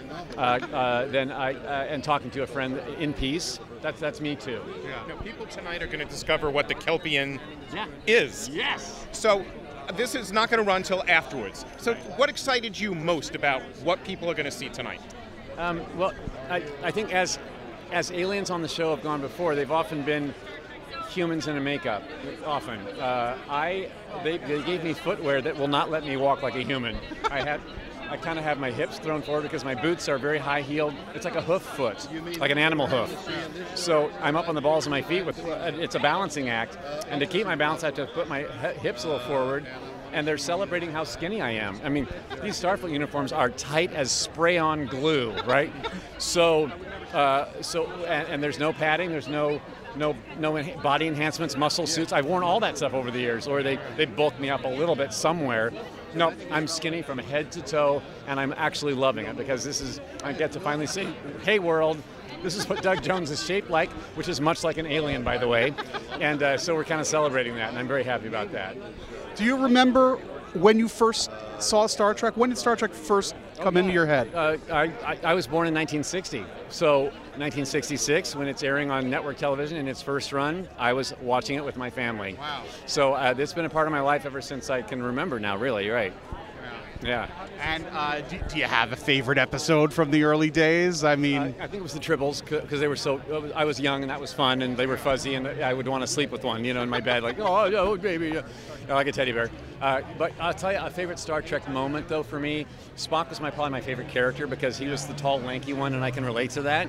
and talking to a friend in peace. That's me too. Yeah. Now, people tonight are going to discover what the Kelpian is. Yes. So. This is not going to run till afterwards. So what excited you most about what people are going to see tonight? Well, I think as aliens on the show have gone before, they've often been humans in a makeup, often. They gave me footwear that will not let me walk like a human. I kind of have my hips thrown forward because my boots are very high-heeled. It's like a hoof foot, like an animal hoof. So I'm up on the balls of my feet. It's a balancing act. And to keep my balance, I have to put my hips a little forward. And they're celebrating how skinny I am. I mean, these Starfleet uniforms are tight as spray-on glue, right? So there's no padding. There's no body enhancements, muscle suits. I've worn all that stuff over the years, or they bulk me up a little bit somewhere. No, I'm skinny from head to toe, and I'm actually loving it because I get to finally see, hey world, this is what Doug Jones is shaped like, which is much like an alien, by the way. And so we're kind of celebrating that, and I'm very happy about that. Do you remember when you first saw Star Trek? When did Star Trek first come into your head? I was born in 1960, so 1966, when it's airing on network television in its first run, I was watching it with my family. Wow. So it's been a part of my life ever since I can remember now, really, right. Yeah. And do you have a favorite episode from the early days? I mean, I think it was the Tribbles because they were so. I was young and that was fun, and they were fuzzy, and I would want to sleep with one, in my bed, like oh baby, like a teddy bear. But I'll tell you a favorite Star Trek moment though for me. Spock was probably my favorite character because he was the tall, lanky one, and I can relate to that.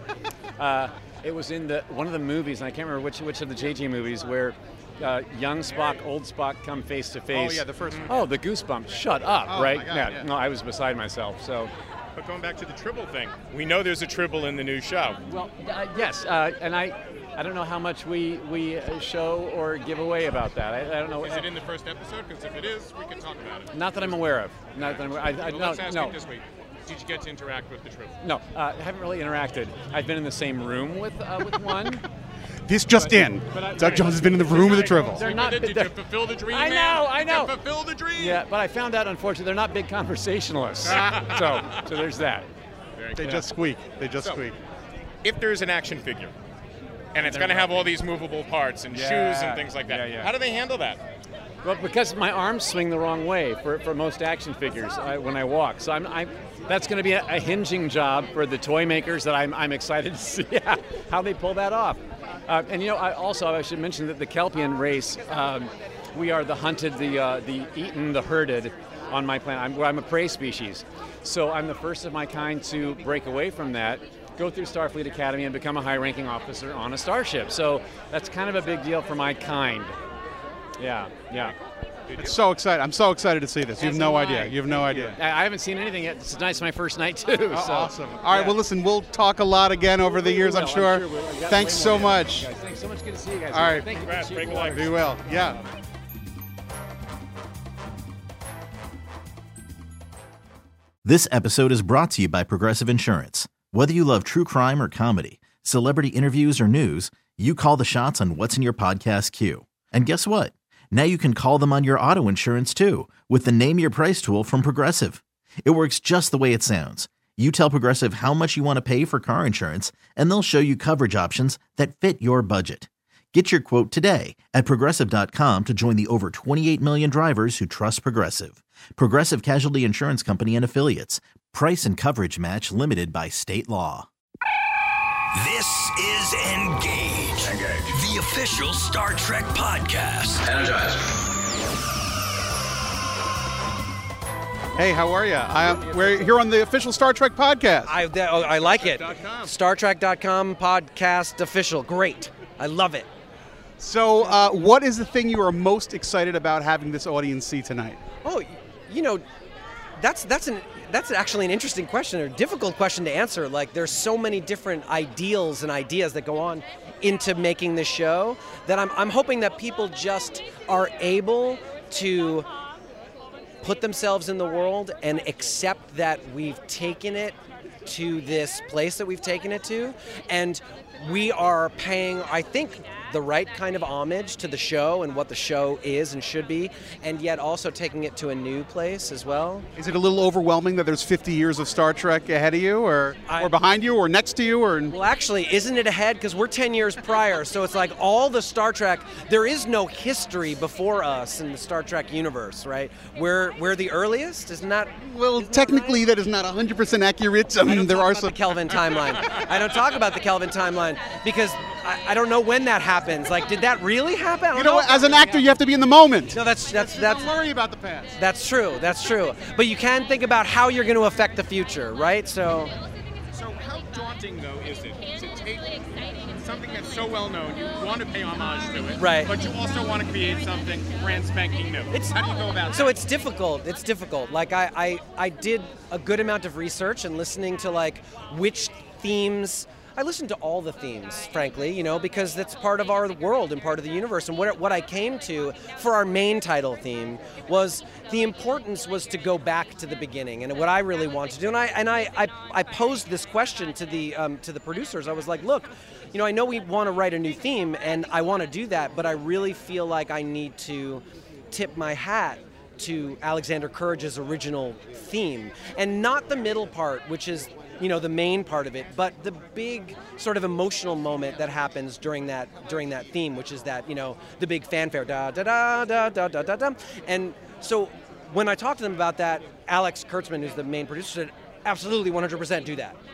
It was in one of the movies, and I can't remember which of the JJ movies where. Young Spock, old Spock come face to face. Oh yeah, the first one. Oh, the goosebumps! Shut up, oh, right? My God, yeah. No, I was beside myself. So, but going back to the Tribble thing, we know there's a Tribble in the new show. Well, yes, and I don't know how much we show or give away about that. I don't know. Is it in the first episode? Because if it is, we can talk about it. Not that I'm aware of. Not that I'm. Let's ask you this week. Did you get to interact with the Tribble? No, I haven't really interacted. I've been in the same room with one. This just in. Doug Jones has been in the room with the Tribbles. Did you fulfill the dream? I know. Did you fulfill the dream? Yeah, but I found out, unfortunately, they're not big conversationalists. so there's that. They just squeak. Squeak. If there's an action figure, and it's going to have all these movable parts and shoes and things like that, how do they handle that? Well, because my arms swing the wrong way for most action figures when I walk. So that's going to be a hinging job for the toy makers that I'm excited to see how they pull that off. And I should mention that the Kelpian race, we are the hunted, the eaten, the herded on my planet. I'm a prey species. So I'm the first of my kind to break away from that, go through Starfleet Academy and become a high-ranking officer on a starship. So that's kind of a big deal for my kind. Yeah. It's so exciting. I'm so excited to see this. You have no idea. I haven't seen anything yet. Tonight's my first night, too. So. Awesome. All right, well, listen, we'll talk a lot again over the years, I'm sure. Thanks so much. Thanks so much. Good to see you guys. All right. Thank you. Be well. Yeah. This episode is brought to you by Progressive Insurance. Whether you love true crime or comedy, celebrity interviews or news, you call the shots on what's in your podcast queue. And guess what? Now you can call them on your auto insurance too with the Name Your Price tool from Progressive. It works just the way it sounds. You tell Progressive how much you want to pay for car insurance, and they'll show you coverage options that fit your budget. Get your quote today at Progressive.com to join the over 28 million drivers who trust Progressive. Progressive Casualty Insurance Company and Affiliates. Price and coverage match limited by state law. This is Engage, the official Star Trek podcast. Energize. Hey, how are you? We're here on the official Star Trek podcast. I like it. StarTrek.com podcast official. Great. I love it. So, what is the thing you are most excited about having this audience see tonight? Oh, that's actually an interesting question, or a difficult question to answer. Like, there's so many different ideals and ideas that go on into making this show that I'm hoping that people just are able to put themselves in the world and accept that we've taken it to this place that we've taken it to, and we are paying, I think, the right kind of homage to the show and what the show is and should be, and yet also taking it to a new place as well. Is it a little overwhelming that there's 50 years of Star Trek ahead of you, or behind you, or next to you, or? Well, actually, isn't it ahead? Because we're 10 years prior, so it's like all the Star Trek. There is no history before us in the Star Trek universe, right? We're the earliest, isn't that? Well, technically, that is not 100% accurate. There are some the Kelvin timeline. I don't talk about the Kelvin timeline because I don't know when that happens. Like, did that really happen? You know what? As an actor, you have to be in the moment. No, that's. Don't worry about the past. That's true. But you can think about how you're going to affect the future, right? So how daunting though is it to take something that's so well known, you want to pay homage to it, right? But you also want to create something brand spanking new. How do you go about that? So it's difficult. Like I did a good amount of research and listening to like which themes. I listened to all the themes, frankly, because that's part of our world and part of the universe. And what I came to for our main title theme was the importance was to go back to the beginning. And what I really want to do, and I posed this question to the producers. I was like, look, I know we want to write a new theme, and I want to do that, but I really feel like I need to tip my hat to Alexander Courage's original theme, and not the middle part, which is the main part of it, but the big sort of emotional moment that happens during that theme, which is that the big fanfare, da da da da da da da da. And so when I talked to them about that, Alex Kurtzman, who's the main producer, said, absolutely 100% do that.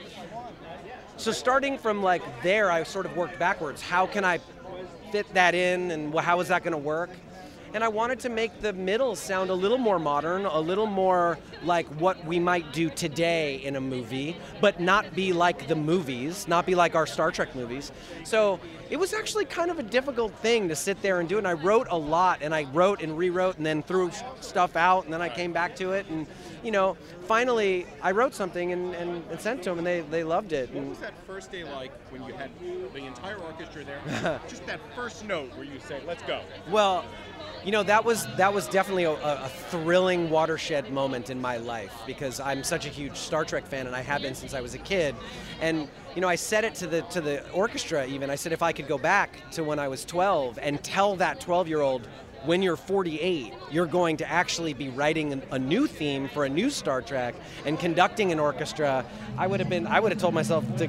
So starting from there, I sort of worked backwards. How can I fit that in, and how is that going to work? And I wanted to make the middle sound a little more modern, a little more like what we might do today in a movie, but not be like the movies, not be like our Star Trek movies. So it was actually kind of a difficult thing to sit there and do it. And I wrote a lot, and I wrote and rewrote and then threw stuff out, and then I came back to it. And, finally I wrote something and sent to them, and they loved it. What was that first day like when you had the entire orchestra there? Just that first note where you say, let's go. Well, that was definitely a thrilling watershed moment in my life, because I'm such a huge Star Trek fan, and I have been since I was a kid. And I said it to the orchestra even. I said if I could go back to when I was 12 and tell that 12-year-old, when you're 48, you're going to actually be writing a new theme for a new Star Trek and conducting an orchestra, I would have told myself to,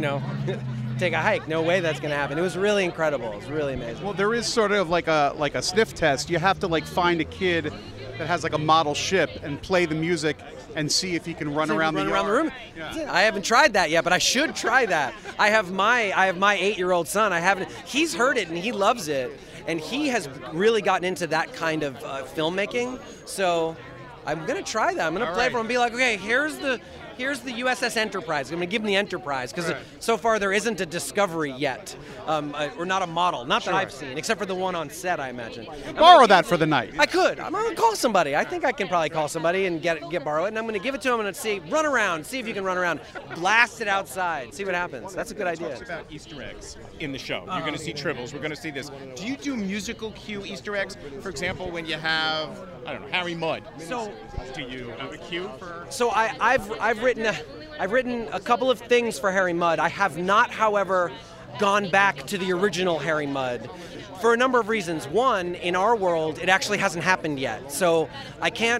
take a hike. No way that's going to happen. It was really incredible. It was really amazing. Well, there is sort of like a sniff test. You have to find a kid that has a model ship and play the music and see if he can run around the room. Yeah. I haven't tried that yet, but I should try that. I have my 8-year-old son. He's heard it and he loves it, and he has really gotten into that kind of filmmaking. So I'm going to try that. I'm going to play for him and be like, okay, here's the USS Enterprise. I'm going to give him the Enterprise, because so far there isn't a Discovery yet, or not a model, not that I've seen, except for the one on set, I imagine. Borrow that for the night. I could. I'm going to call somebody. I think I can probably call somebody and borrow it, and I'm going to give it to him and run around, see if you can run around, blast it outside, see what happens. That's a good idea. Talks about Easter eggs in the show. You're going to see Tribbles. We're going to see this. Do you do musical cue Easter eggs? For example, when you have, Harry Mudd. So, do you have a cue for? So I've written a couple of things for Harry Mudd. I have not, however, gone back to the original Harry Mudd for a number of reasons. One, in our world, it actually hasn't happened yet. So I can't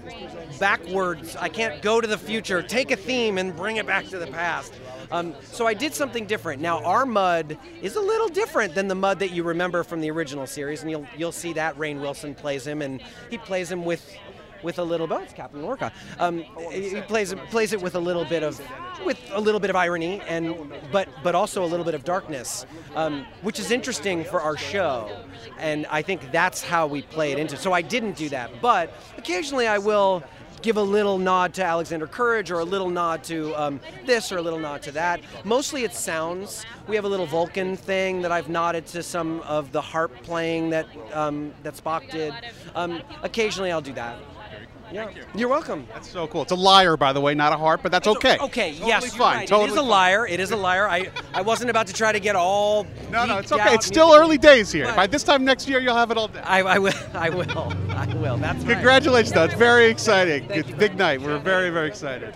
go to the future, take a theme and bring it back to the past. So I did something different. Now, our Mudd is a little different than the Mudd that you remember from the original series, and you'll see that Rainn Wilson plays him, and he plays him with a little bit. It's Captain Lorca. He plays it with a little bit of irony, but also a little bit of darkness, which is interesting for our show, and I think that's how we play it into. So I didn't do that, but occasionally I will give a little nod to Alexander Courage, or a little nod to this, or a little nod to that. Mostly it's sounds. We have a little Vulcan thing that I've nodded to some of the harp playing that Spock did. Occasionally I'll do that. Yeah. You're welcome. That's so cool. It's a lyre, by the way, not a harp, but that's okay. Okay, totally yes, fine. Right. Totally it is a lyre. It is a lyre. I wasn't about to try to get all. No, it's okay. It's still early days here. By this time next year, you'll have it all down. I will. That's right. Congratulations, though. It's very exciting. It's a big night. We're very, very excited.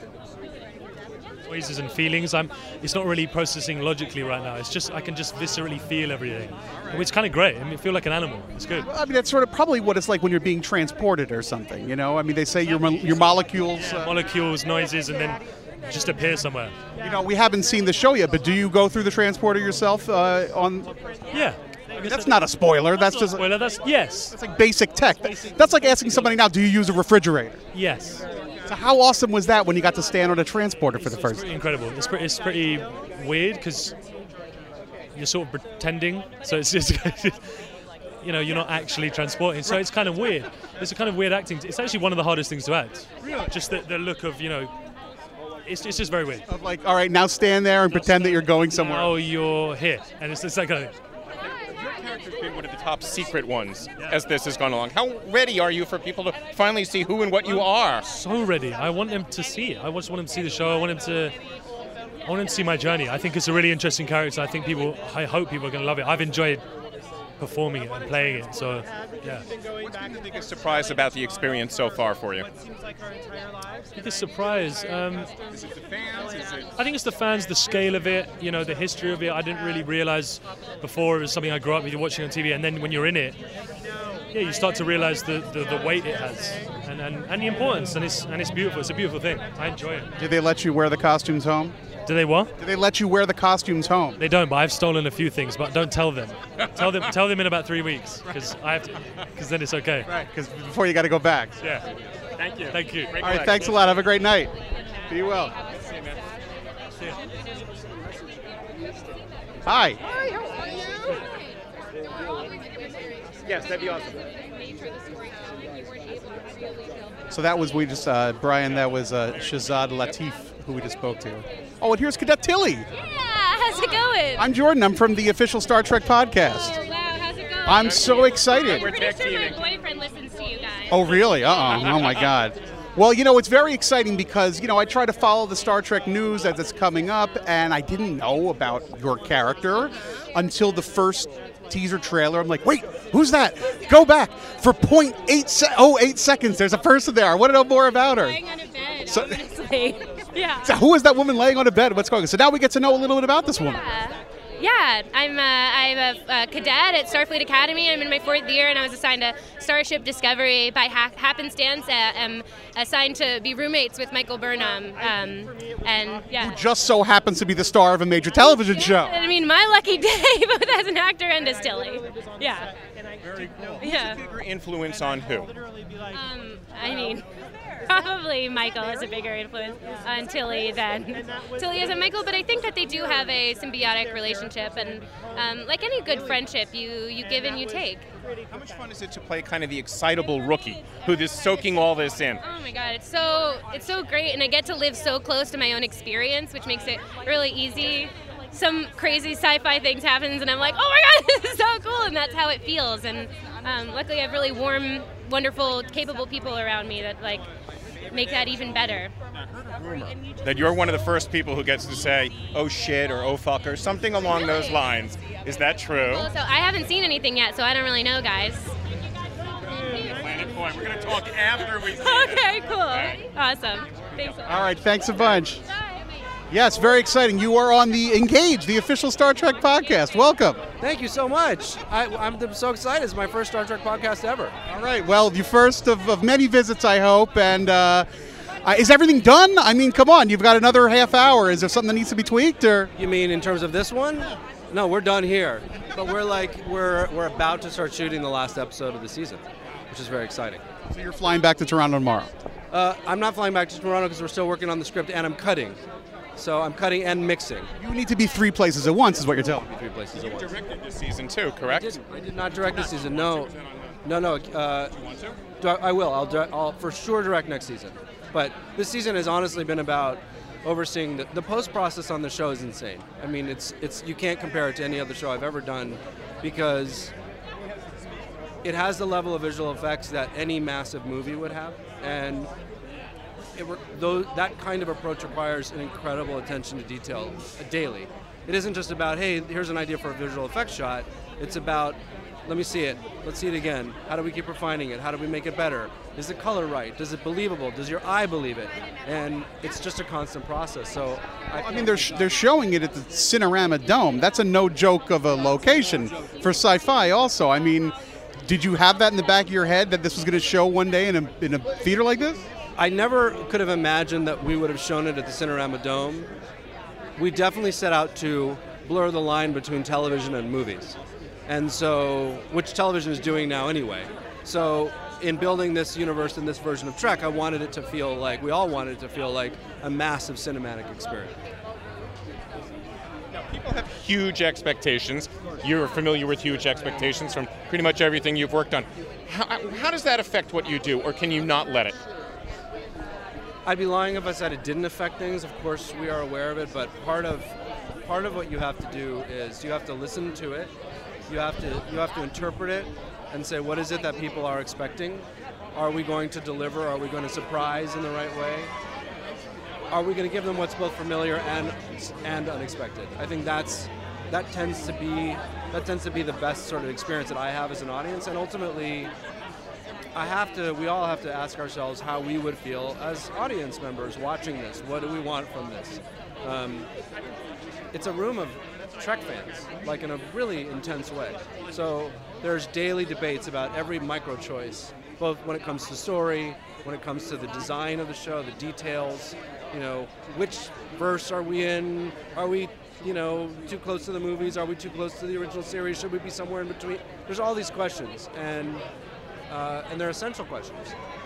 Noises and feelings. It's not really processing logically right now. It's just I can just viscerally feel everything, which is kind of great. I feel like an animal. It's good. Well, that's sort of probably what it's like when you're being transported or something. They say your molecules. Molecules, noises, and then just appear somewhere. We haven't seen the show yet, but do you go through the transporter yourself on? Yeah. That's not a spoiler. That's just spoiler. Yes. That's like basic tech. That's like asking somebody now, do you use a refrigerator? Yes. So how awesome was that when you got to stand on a transporter for the first time? Incredible. It's pretty weird because you're sort of pretending. So it's just, you're not actually transporting. So it's kind of weird. It's a kind of weird acting. It's actually one of the hardest things to act. Really? Just the look of, it's just very weird. Of like, all right, now stand there and pretend that you're going somewhere. Oh, you're here. And it's that kind of thing. Your character's been one of the top secret ones as this has gone along. How ready are you for people to finally see who and what you are? So ready. I want them to see it. I just want them to see the show. I want them to see my journey. I think it's a really interesting character. I hope people are going to love it. I've enjoyed performing it and playing it. So, yeah. What's been the biggest surprise about the experience so far for you? Biggest surprise? Is it the fans? I think it's the fans, the scale of it, the history of it. I didn't really realize before it was something I grew up with watching on TV, and then when you're in it, you start to realize the weight it has. And and the importance, and it's beautiful. It's a beautiful thing. I enjoy it. Did they let you wear the costumes home? Do they what? Do they let you wear the costumes home? They don't, but I've stolen a few things. But don't tell them. Tell them in about 3 weeks, because then it's okay. Right, because before you got to go back. Yeah. Thank you. Thank you. All right, thanks a lot. Have a great night. Be well. See you. Hi. Hi, how are you? Yes, that'd be awesome. So that was Brian. That was Shahzad Latif, who we just spoke to. Oh, and here's Cadet Tilly. Yeah, how's it going? I'm Jordan. I'm from the official Star Trek podcast. Oh, wow, how's it going? I'm so excited. I'm pretty sure my boyfriend listens to you guys. Oh, really? Oh my God. Well, it's very exciting because, I try to follow the Star Trek news as it's coming up, and I didn't know about your character until the first teaser trailer. I'm like, wait, who's that? Go back. For 0.08 seconds, there's a person there. I want to know more about her. Lying on a bed, honestly. Yeah. So who is that woman laying on a bed? What's going on? So now we get to know a little bit about this woman. Yeah, I'm a cadet at Starfleet Academy. I'm in my 4th year, and I was assigned to Starship Discovery by happenstance. I'm assigned to be roommates with Michael Burnham, and yeah. Who just so happens to be the star of a major television show. I mean, my lucky day, both as an actor and as Tilly. Yeah. Very cool. Yeah. Who's a bigger influence on who? I mean, probably Michael has a bigger influence on Tilly than Tilly is on Michael, but I think that they do have a symbiotic relationship, and like any good friendship, you give and you take. How much fun is it to play kind of the excitable rookie who is soaking all this in? Oh my God, it's so great, and I get to live so close to my own experience, which makes it really easy. Some crazy sci-fi things happens, and I'm like, oh my God, this is so cool, and that's how it feels. And luckily, I have really warm, wonderful, capable people around me that like make that even better. That you're one of the first people who gets to say, oh shit, or oh fuck, or something along those lines. Is that true? Well, so I haven't seen anything yet, so I don't really know, guys. Planet Point. We're going to talk after we see Okay, this. cool. Right. Awesome. Thanks. All right, thanks a bunch. Yes, very exciting. You are on the Engage, the official Star Trek podcast. Welcome. Thank you so much. I'm so excited. It's my first Star Trek podcast ever. All right. Well, the first of many visits, I hope. And is everything done? I mean, come on. You've got another half hour. Is there something that needs to be tweaked, or? You mean in terms of this one? No, we're done here. But we're about to start shooting the last episode of the season, which is very exciting. So you're flying back to Toronto tomorrow? I'm not flying back to Toronto because we're still working on the script, and I'm cutting. So I'm cutting and mixing. You need to be 3 places at once, is what you're telling me. 3 places at once. You directed this season too, correct? I did not direct this season. No. Do you want to? I will. I'll for sure direct next season. But this season has honestly been about overseeing the post process on the show is insane. I mean, it's you can't compare it to any other show I've ever done because it has the level of visual effects that any massive movie would have, and that kind of approach requires an incredible attention to detail daily. It isn't just about, hey, here's an idea for a visual effects shot. It's about, let me see it. Let's see it again. How do we keep refining it? How do we make it better? Is the color right? Is it believable? Does your eye believe it? And it's just a constant process. So I mean, they're showing it at the Cinerama Dome. That's a no joke of a location for sci-fi also. I mean, did you have that in the back of your head that this was going to show one day in a theater like this? I never could have imagined that we would have shown it at the Cinerama Dome. We definitely set out to blur the line between television and movies, and so which television is doing now anyway. So in building this universe and this version of Trek, I wanted it to feel like, we all wanted it to feel like a massive cinematic experience. Now, people have huge expectations. You're familiar with huge expectations from pretty much everything you've worked on. How does that affect what you do, or can you not let it? I'd be lying if I said it didn't affect things. Of course, we are aware of it, but part of what you have to do is you have to listen to it. You have to interpret it and say, what is it that people are expecting? Are we going to deliver? Are we going to surprise in the right way? Are we going to give them what's both familiar and unexpected? I think that tends to be the best sort of experience that I have as an audience, and ultimately we all have to ask ourselves how we would feel as audience members watching this. What do we want from this? It's a room of Trek fans, like in a really intense way. So there's daily debates about every micro choice, both when it comes to story, when it comes to the design of the show, the details, which verse are we in? Are we, too close to the movies? Are we too close to the original series? Should we be somewhere in between? There's all these questions, and they're essential questions.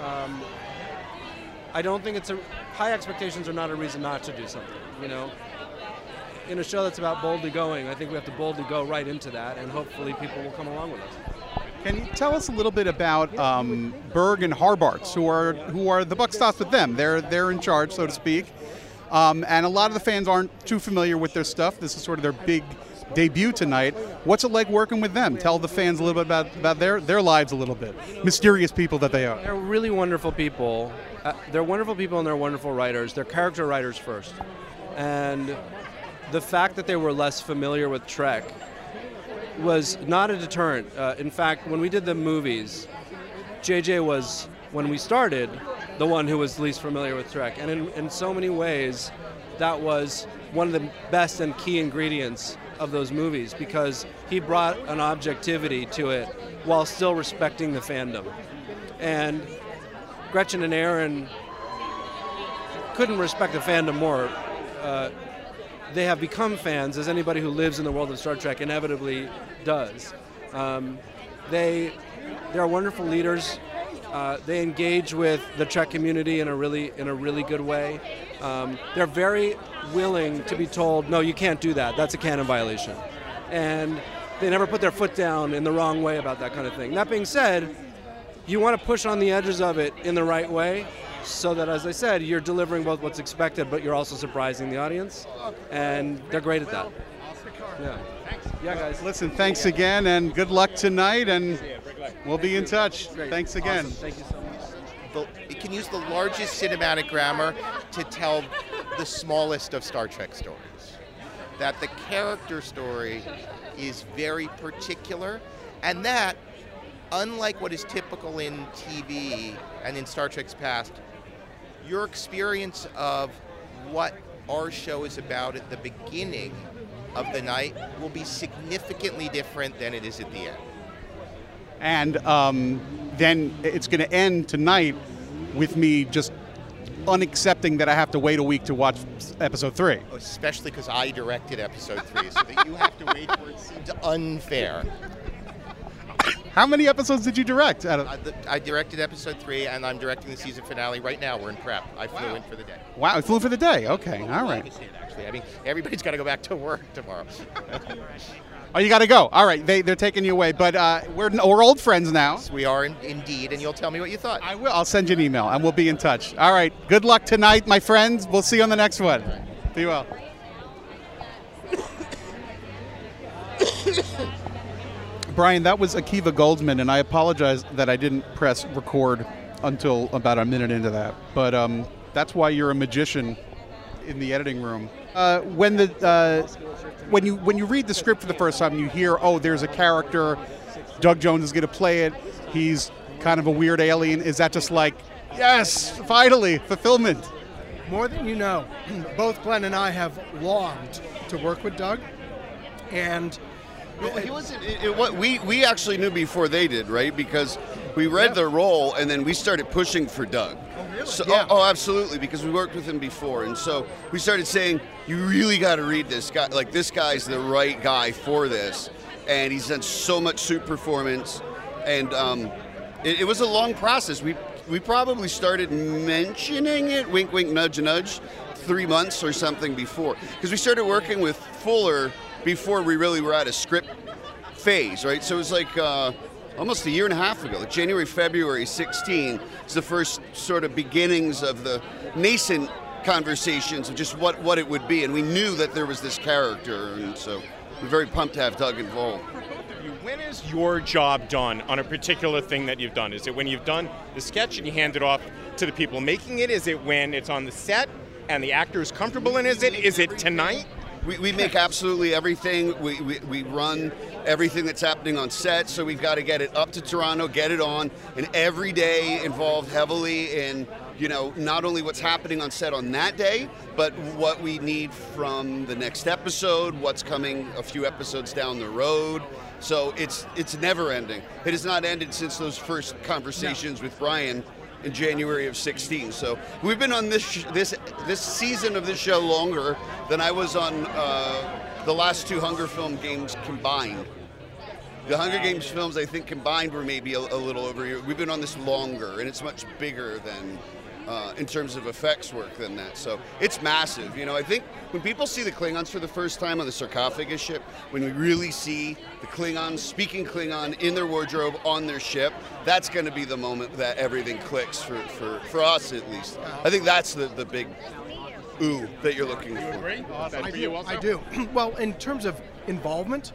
I don't think high expectations are not a reason not to do something, In a show that's about boldly going, I think we have to boldly go right into that, and hopefully people will come along with us. Can you tell us a little bit about Berg and Harbarts, who are the buck stops with them? They're in charge, so to speak, and a lot of the fans aren't too familiar with their stuff. This is sort of their big debut tonight. What's it like working with them? Tell the fans a little bit about their lives a little bit. Mysterious people that they are. They're really wonderful people. They're wonderful people and they're wonderful writers. They're character writers first, and the fact that they were less familiar with Trek was not a deterrent. In fact, when we did the movies, JJ was, when we started, the one who was least familiar with Trek. And in so many ways, that was one of the best and key ingredients of those movies, because he brought an objectivity to it while still respecting the fandom. And Gretchen and Aaron couldn't respect the fandom more. They have become fans, as anybody who lives in the world of Star Trek inevitably does. They're wonderful leaders. They engage with the Trek community in a really good way. They're very willing to be told, no, you can't do that. That's a canon violation. And they never put their foot down in the wrong way about that kind of thing. That being said, you want to push on the edges of it in the right way, so that, as I said, you're delivering both what's expected, but you're also surprising the audience, and they're great at that. Yeah. Yeah, guys. Listen, thanks again, and good luck tonight, and we'll be in touch. Thanks again. Awesome. Thank you so much. It can use the largest cinematic grammar to tell the smallest of Star Trek stories. That the character story is very particular, and that, unlike what is typical in TV and in Star Trek's past, your experience of what our show is about at the beginning of the night will be significantly different than it is at the end. And then it's going to end tonight with me just unaccepting that I have to wait a week to watch episode 3. Especially because I directed episode 3, so that you have to wait for it seems unfair. How many episodes did you direct? I directed episode 3, and I'm directing the season finale right now. We're in prep. I flew in for the day. Wow, I flew for the day. Okay, all right. Actually, I mean, everybody's got to go back to work tomorrow. Oh, you got to go. All right, they're taking you away, but we're old friends now. We are indeed, and you'll tell me what you thought. I will. I'll send you an email, and we'll be in touch. All right, good luck tonight, my friends. We'll see you on the next one. Be well. Brian, that was Akiva Goldsman, and I apologize that I didn't press record until about a minute into that. But that's why you're a magician in the editing room. When you read the script for the first time, you hear, oh, there's a character, Doug Jones is going to play it, he's kind of a weird alien. Is that just like, yes, finally, fulfillment? More than you know. Both Glenn and I have longed to work with Doug, and he wasn't. We actually knew before they did, right? Because we read the role and then we started pushing for Doug. Oh, really? So, Yeah. oh, absolutely, because we worked with him before, and so we started saying, you really got to read this guy. Like, this guy's the right guy for this, and he's done so much suit performance, and it was a long process. We probably started mentioning it, wink, wink, nudge, nudge, 3 months or something before, because we started working with Fuller before we really were at a script phase, right? So it was like almost a year and a half ago, like January, February 16 is the first sort of beginnings of the nascent conversations of just what it would be. And we knew that there was this character, and so we're very pumped to have Doug involved. When is your job done on a particular thing that you've done? Is it when you've done the sketch and you hand it off to the people making it? Is it when it's on the set and the actor is comfortable in it? Is it tonight? We make absolutely everything. We run everything that's happening on set, so we've got to get it up to Toronto, get it on, and every day involved heavily in, not only what's happening on set on that day, but what we need from the next episode, what's coming a few episodes down the road. So it's never ending. It has not ended since those first conversations with Brian in January of 16. So we've been on this season of this show longer than I was on the last 2 Hunger Film games combined. The Hunger Games films, I think, combined were maybe a little over a year. We've been on this longer, and it's much bigger than, in terms of effects work than that. So it's massive. You know, I think when people see the Klingons for the first time on the sarcophagus ship, when we really see the Klingons speaking Klingon in their wardrobe on their ship, that's going to be the moment that everything clicks for us, at least. I think that's the big ooh that you're looking for. I do. Well, in terms of involvement,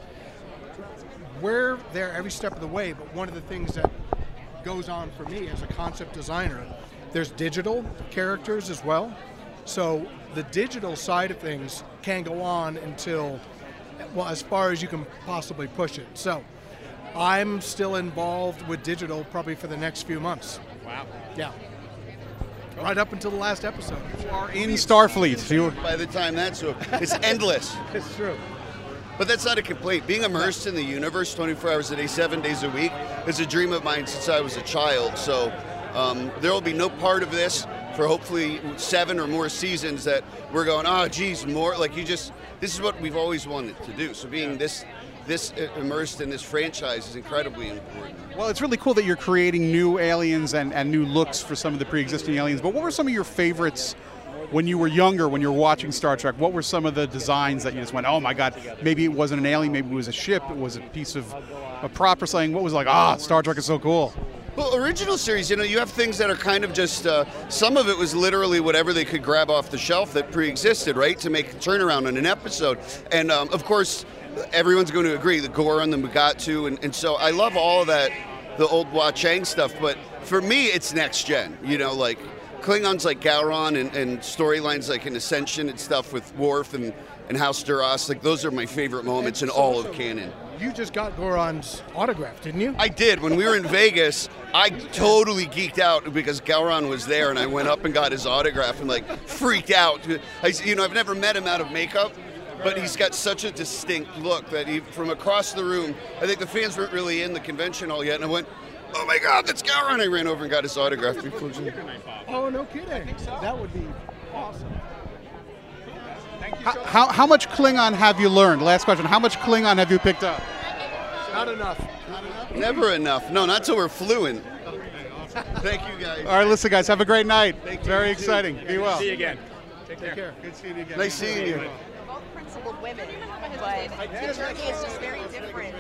we're there every step of the way, but one of the things that goes on for me as a concept designer, there's digital characters as well. So the digital side of things can go on until, well, as far as you can possibly push it. So I'm still involved with digital probably for the next few months. Wow. Yeah. Right up until the last episode. You are in Starfleet. By the time that's over, it's endless. It's true. But that's not a complaint. Being immersed in the universe 24 hours a day, 7 days a week is a dream of mine since I was a child. So there will be no part of this for hopefully 7 or more seasons that we're going, oh, geez, more. Like this is what we've always wanted to do. So being this immersed in this franchise is incredibly important. Well, it's really cool that you're creating new aliens and new looks for some of the pre-existing aliens. But what were some of your favorites when you were younger, when you were watching Star Trek? What were some of the designs that you just went, oh my God, maybe it wasn't an alien, maybe it was a ship, it was a piece of a prop or something. What was like, Star Trek is so cool? Well, original series, you have things that are kind of just, some of it was literally whatever they could grab off the shelf that pre-existed, right, to make a turnaround on an episode. And of course, everyone's going to agree, the Goron, the Mugatu, and so I love all of that, the old Hua Chang stuff, but for me, it's next gen, like Klingons like Gowron and storylines like in Ascension and stuff with Worf and House Duras, like those are my favorite moments in all of canon. You just got Goron's autograph, didn't you? I did. When we were in Vegas, I totally geeked out because Gowron was there, and I went up and got his autograph and freaked out. I've never met him out of makeup, but he's got such a distinct look that from across the room, I think the fans weren't really in the convention hall yet, and I went, oh my God, that's Gowron! I ran over and got his autograph. Oh, no kidding. That would be awesome. How much Klingon have you learned? Last question. How much Klingon have you picked up? Not enough. Never enough. No, not till we're fluent. Thank you, guys. All right, listen, guys. Have a great night. Very exciting. Be well. See you again. Take care. Good seeing you again. Nice seeing you. Both principled women, but the journey is just very different.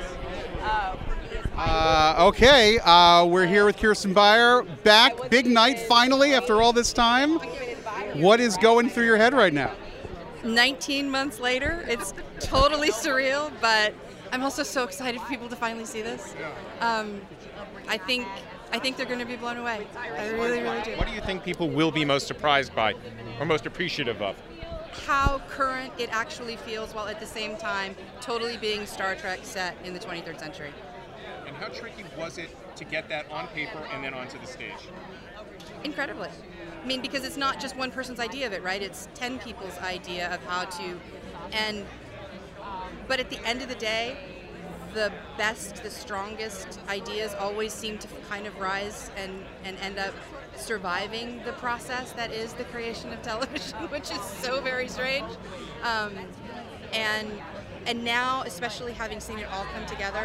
Okay, we're here with Kirsten Beyer. Back, big night finally after all this time. What is going through your head right now? 19 months later, it's totally surreal, but I'm also so excited for people to finally see this. I think they're going to be blown away. I really, really do. What do you think people will be most surprised by or most appreciative of? How current it actually feels while at the same time totally being Star Trek set in the 23rd century. And how tricky was it to get that on paper and then onto the stage? Incredibly. I mean, because it's not just one person's idea of it, right? It's 10 people's idea of how to, but at the end of the day, the best, the strongest ideas always seem to kind of rise and end up surviving the process that is the creation of television, which is so very strange. And now, especially having seen it all come together,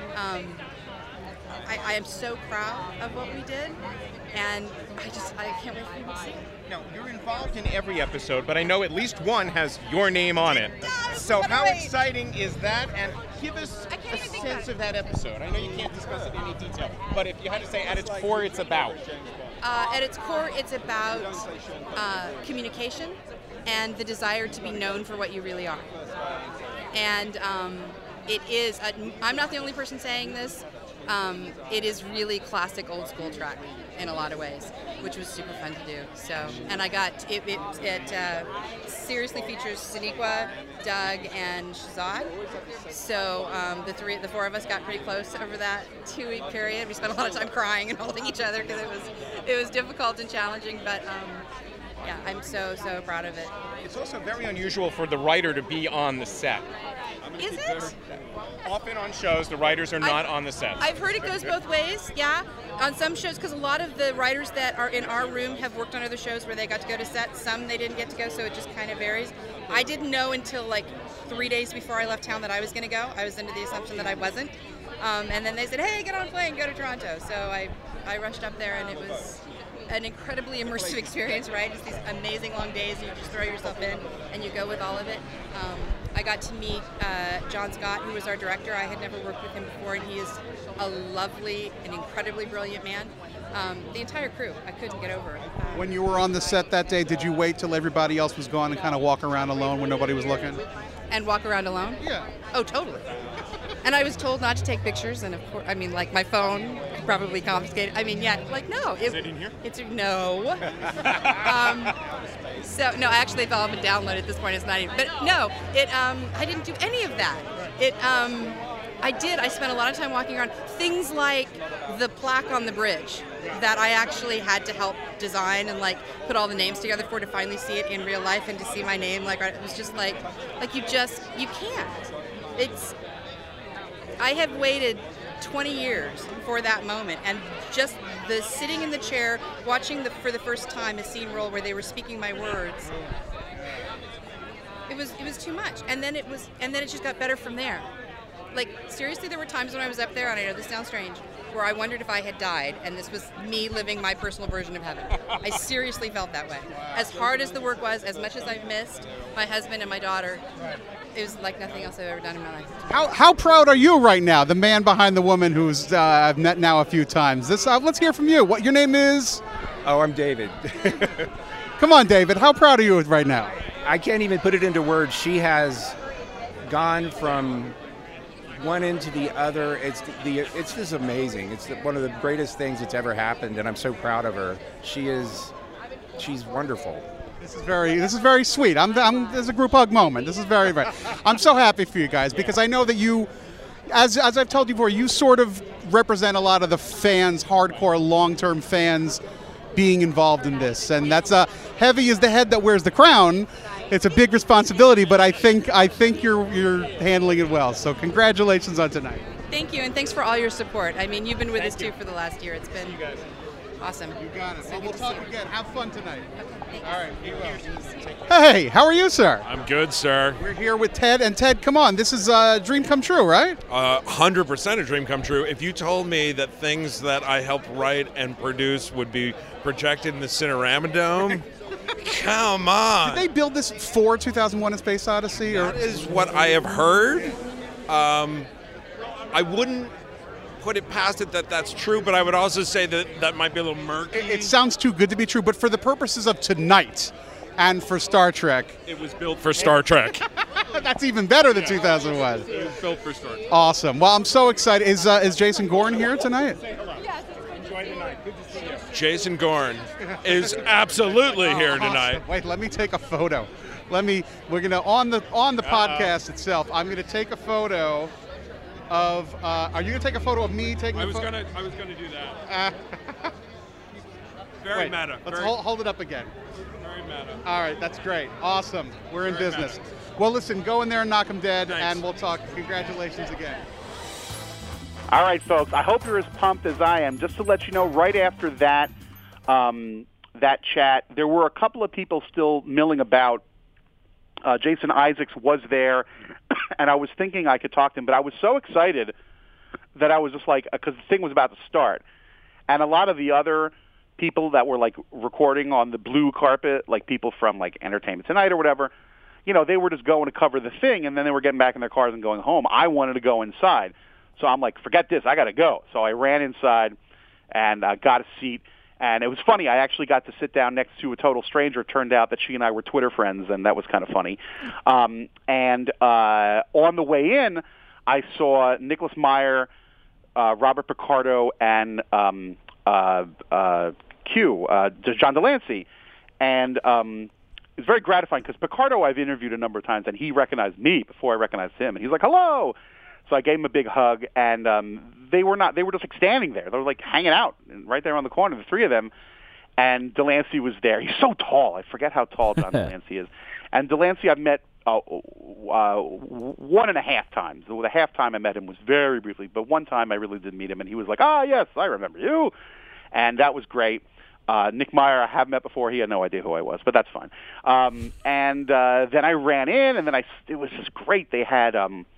I am so proud of what we did, and I can't wait for people to see it. Now, you're involved in every episode, but I know at least one has your name on it. So how exciting is that? And give us a sense of that episode. I know you can't discuss it in any detail, but if you had to say at its core, it's about. At its core, it's about communication and the desire to be known for what you really are. And it is, I'm not the only person saying this, it is really classic old school Trek in a lot of ways, which was super fun to do. So, and I got, it seriously features Sonequa, Doug, and Shazad. So the four of us got pretty close over that 2-week period. We spent a lot of time crying and holding each other because it was difficult and challenging, but yeah, I'm so proud of it. It's also very unusual for the writer to be on the set. Is it? Often on shows, the writers are not on the set. I've heard it goes both ways, yeah. On some shows, because a lot of the writers that are in our room have worked on other shows where they got to go to set. Some they didn't get to go, so it just kind of varies. I didn't know until like 3 days before I left town that I was going to go. I was under the assumption that I wasn't. And then they said, hey, get on a plane, go to Toronto. So I rushed up there, and it was an incredibly immersive experience, right? It's these amazing long days, and you just throw yourself in, and you go with all of it. I got to meet John Scott, who was our director. I had never worked with him before, and he is a lovely and incredibly brilliant man. The entire crew, I couldn't get over it. When you were on the set that day, did you wait till everybody else was gone and kind of walk around alone when nobody was looking? And walk around alone? Yeah. Oh, totally. And I was told not to take pictures, and of course, I mean, like my phone probably confiscated. I mean, yeah, like no. Is it in here? It's no. So no, actually, if I'll have it downloaded at this point, it's not even. But no, I didn't do any of that. I did. I spent a lot of time walking around. Things like the plaque on the bridge that I actually had to help design and like put all the names together for to finally see it in real life and to see my name. Like it was just like you can't. I have waited 20 years for that moment, and just the sitting in the chair, watching for the first time a scene roll where they were speaking my words. It was too much, and then it just got better from there. Like seriously, there were times when I was up there, and I know this sounds strange, where I wondered if I had died, and this was me living my personal version of heaven. I seriously felt that way. As hard as the work was, as much as I've missed my husband and my daughter, it was like nothing else I've ever done in my life. How proud are you right now, the man behind the woman who's I've met now a few times? Let's hear from you. What your name is? Oh, I'm David. Come on, David. How proud are you right now? I can't even put it into words. She has gone from one end to the other. It's just amazing. It's one of the greatest things that's ever happened, and I'm so proud of her. She's wonderful. This is very sweet. There's a group hug moment. This is very, very. I'm so happy for you guys because I know that you, as I've told you before, you sort of represent a lot of the fans, hardcore, long-term fans, being involved in this, and that's heavy as the head that wears the crown. It's a big responsibility, but I think you're handling it well. So congratulations on tonight. Thank you, and thanks for all your support. I mean, you've been with us too for the last year. It's been awesome. You got it. So well, we'll talk again. Have fun tonight. Okay, all right. Hey, how are you, sir? I'm good, sir. We're here with Ted, and Ted, come on. This is a dream come true, right? 100% a dream come true. If you told me that things that I helped write and produce would be projected in the Cinerama Dome, come on. Did they build this for 2001: A Space Odyssey? Or? That is what I have heard. I wouldn't put it past it that that's true, but I would also say that might be a little murky. It sounds too good to be true, but for the purposes of tonight and for Star Trek. It was built for Star Trek. That's even better than 2001. It was built for Star Trek. Awesome. Well, I'm so excited. Is Jason Gorn here tonight? Enjoy the night. Good to see you. Jason Gorn is absolutely here tonight. Awesome. Wait, let me take a photo. We're gonna on the podcast itself. I'm gonna take a photo of. Are you gonna take a photo of me taking? I was gonna do that. Very meta. Let's hold it up again. Very meta. All right, that's great. Awesome. We're in business. Well, listen, go in there and knock them dead, and we'll talk. Congratulations again. All right, folks, I hope you're as pumped as I am. Just to let you know, right after that chat, there were a couple of people still milling about. Jason Isaacs was there, and I was thinking I could talk to him, but I was so excited that I was just like, because the thing was about to start. And a lot of the other people that were, like, recording on the blue carpet, like people from, like, Entertainment Tonight or whatever, you know, they were just going to cover the thing, and then they were getting back in their cars and going home. I wanted to go inside. So I'm like, forget this, I got to go. So I ran inside and got a seat. And it was funny, I actually got to sit down next to a total stranger. It turned out that she and I were Twitter friends, and that was kind of funny. And on the way in, I saw Nicholas Meyer, Robert Picardo, and John Delancey. And it's very gratifying because Picardo I've interviewed a number of times, and he recognized me before I recognized him. And he's like, hello. So I gave him a big hug, and they were just like standing there. They were like hanging out right there on the corner, the three of them. and Delancey was there. He's so tall. I forget how tall John Delancey is. And Delancey I've met 1.5 times. The half time I met him was very briefly, but one time I really did meet him, and he was like, yes, I remember you. And that was great. Nick Meyer I have met before. He had no idea who I was, but that's fine. And then I ran in, and then it was just great. They had,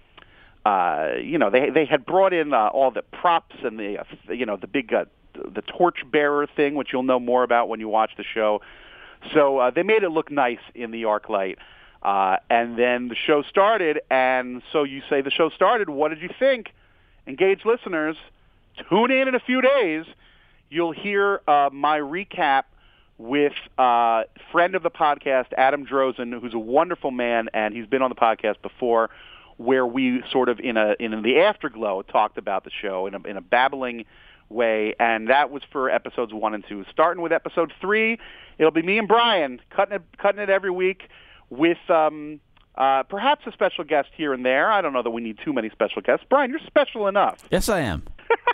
they had brought in all the props and the big the torch bearer thing, which you'll know more about when you watch the show. So they made it look nice in the ArcLight. And then the show started, and so you say the show started. What did you think? Engaged listeners, tune in a few days. You'll hear my recap with friend of the podcast, Adam Drozen, who's a wonderful man, and he's been on the podcast before, where we sort of in the afterglow talked about the show in a babbling way, and that was for episodes 1 and 2. Starting with episode 3, it'll be me and Brian cutting it every week with perhaps a special guest here and there. I don't know that we need too many special guests. Brian, you're special enough. Yes, I am.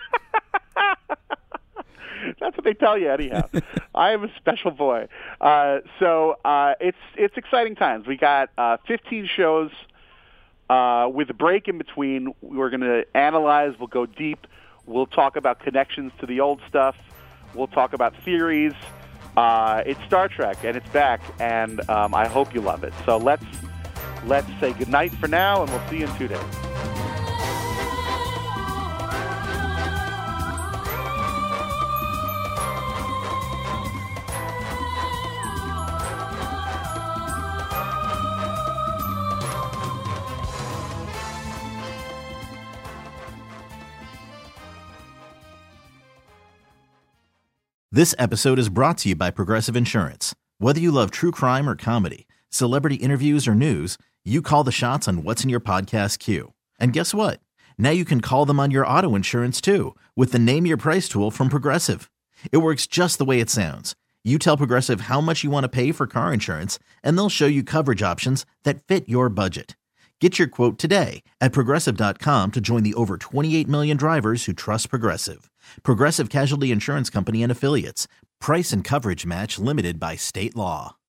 That's what they tell you, anyhow. I am a special boy. So it's exciting times. We got 15 shows with a break in between. We're going to analyze. We'll go deep. We'll talk about connections to the old stuff. We'll talk about theories. It's Star Trek, and it's back, and I hope you love it. So let's say goodnight for now, and we'll see you in 2 days. This episode is brought to you by Progressive Insurance. Whether you love true crime or comedy, celebrity interviews or news, you call the shots on what's in your podcast queue. And guess what? Now you can call them on your auto insurance too with the Name Your Price tool from Progressive. It works just the way it sounds. You tell Progressive how much you want to pay for car insurance, and they'll show you coverage options that fit your budget. Get your quote today at Progressive.com to join the over 28 million drivers who trust Progressive. Progressive Casualty Insurance Company and Affiliates. Price and coverage match limited by state law.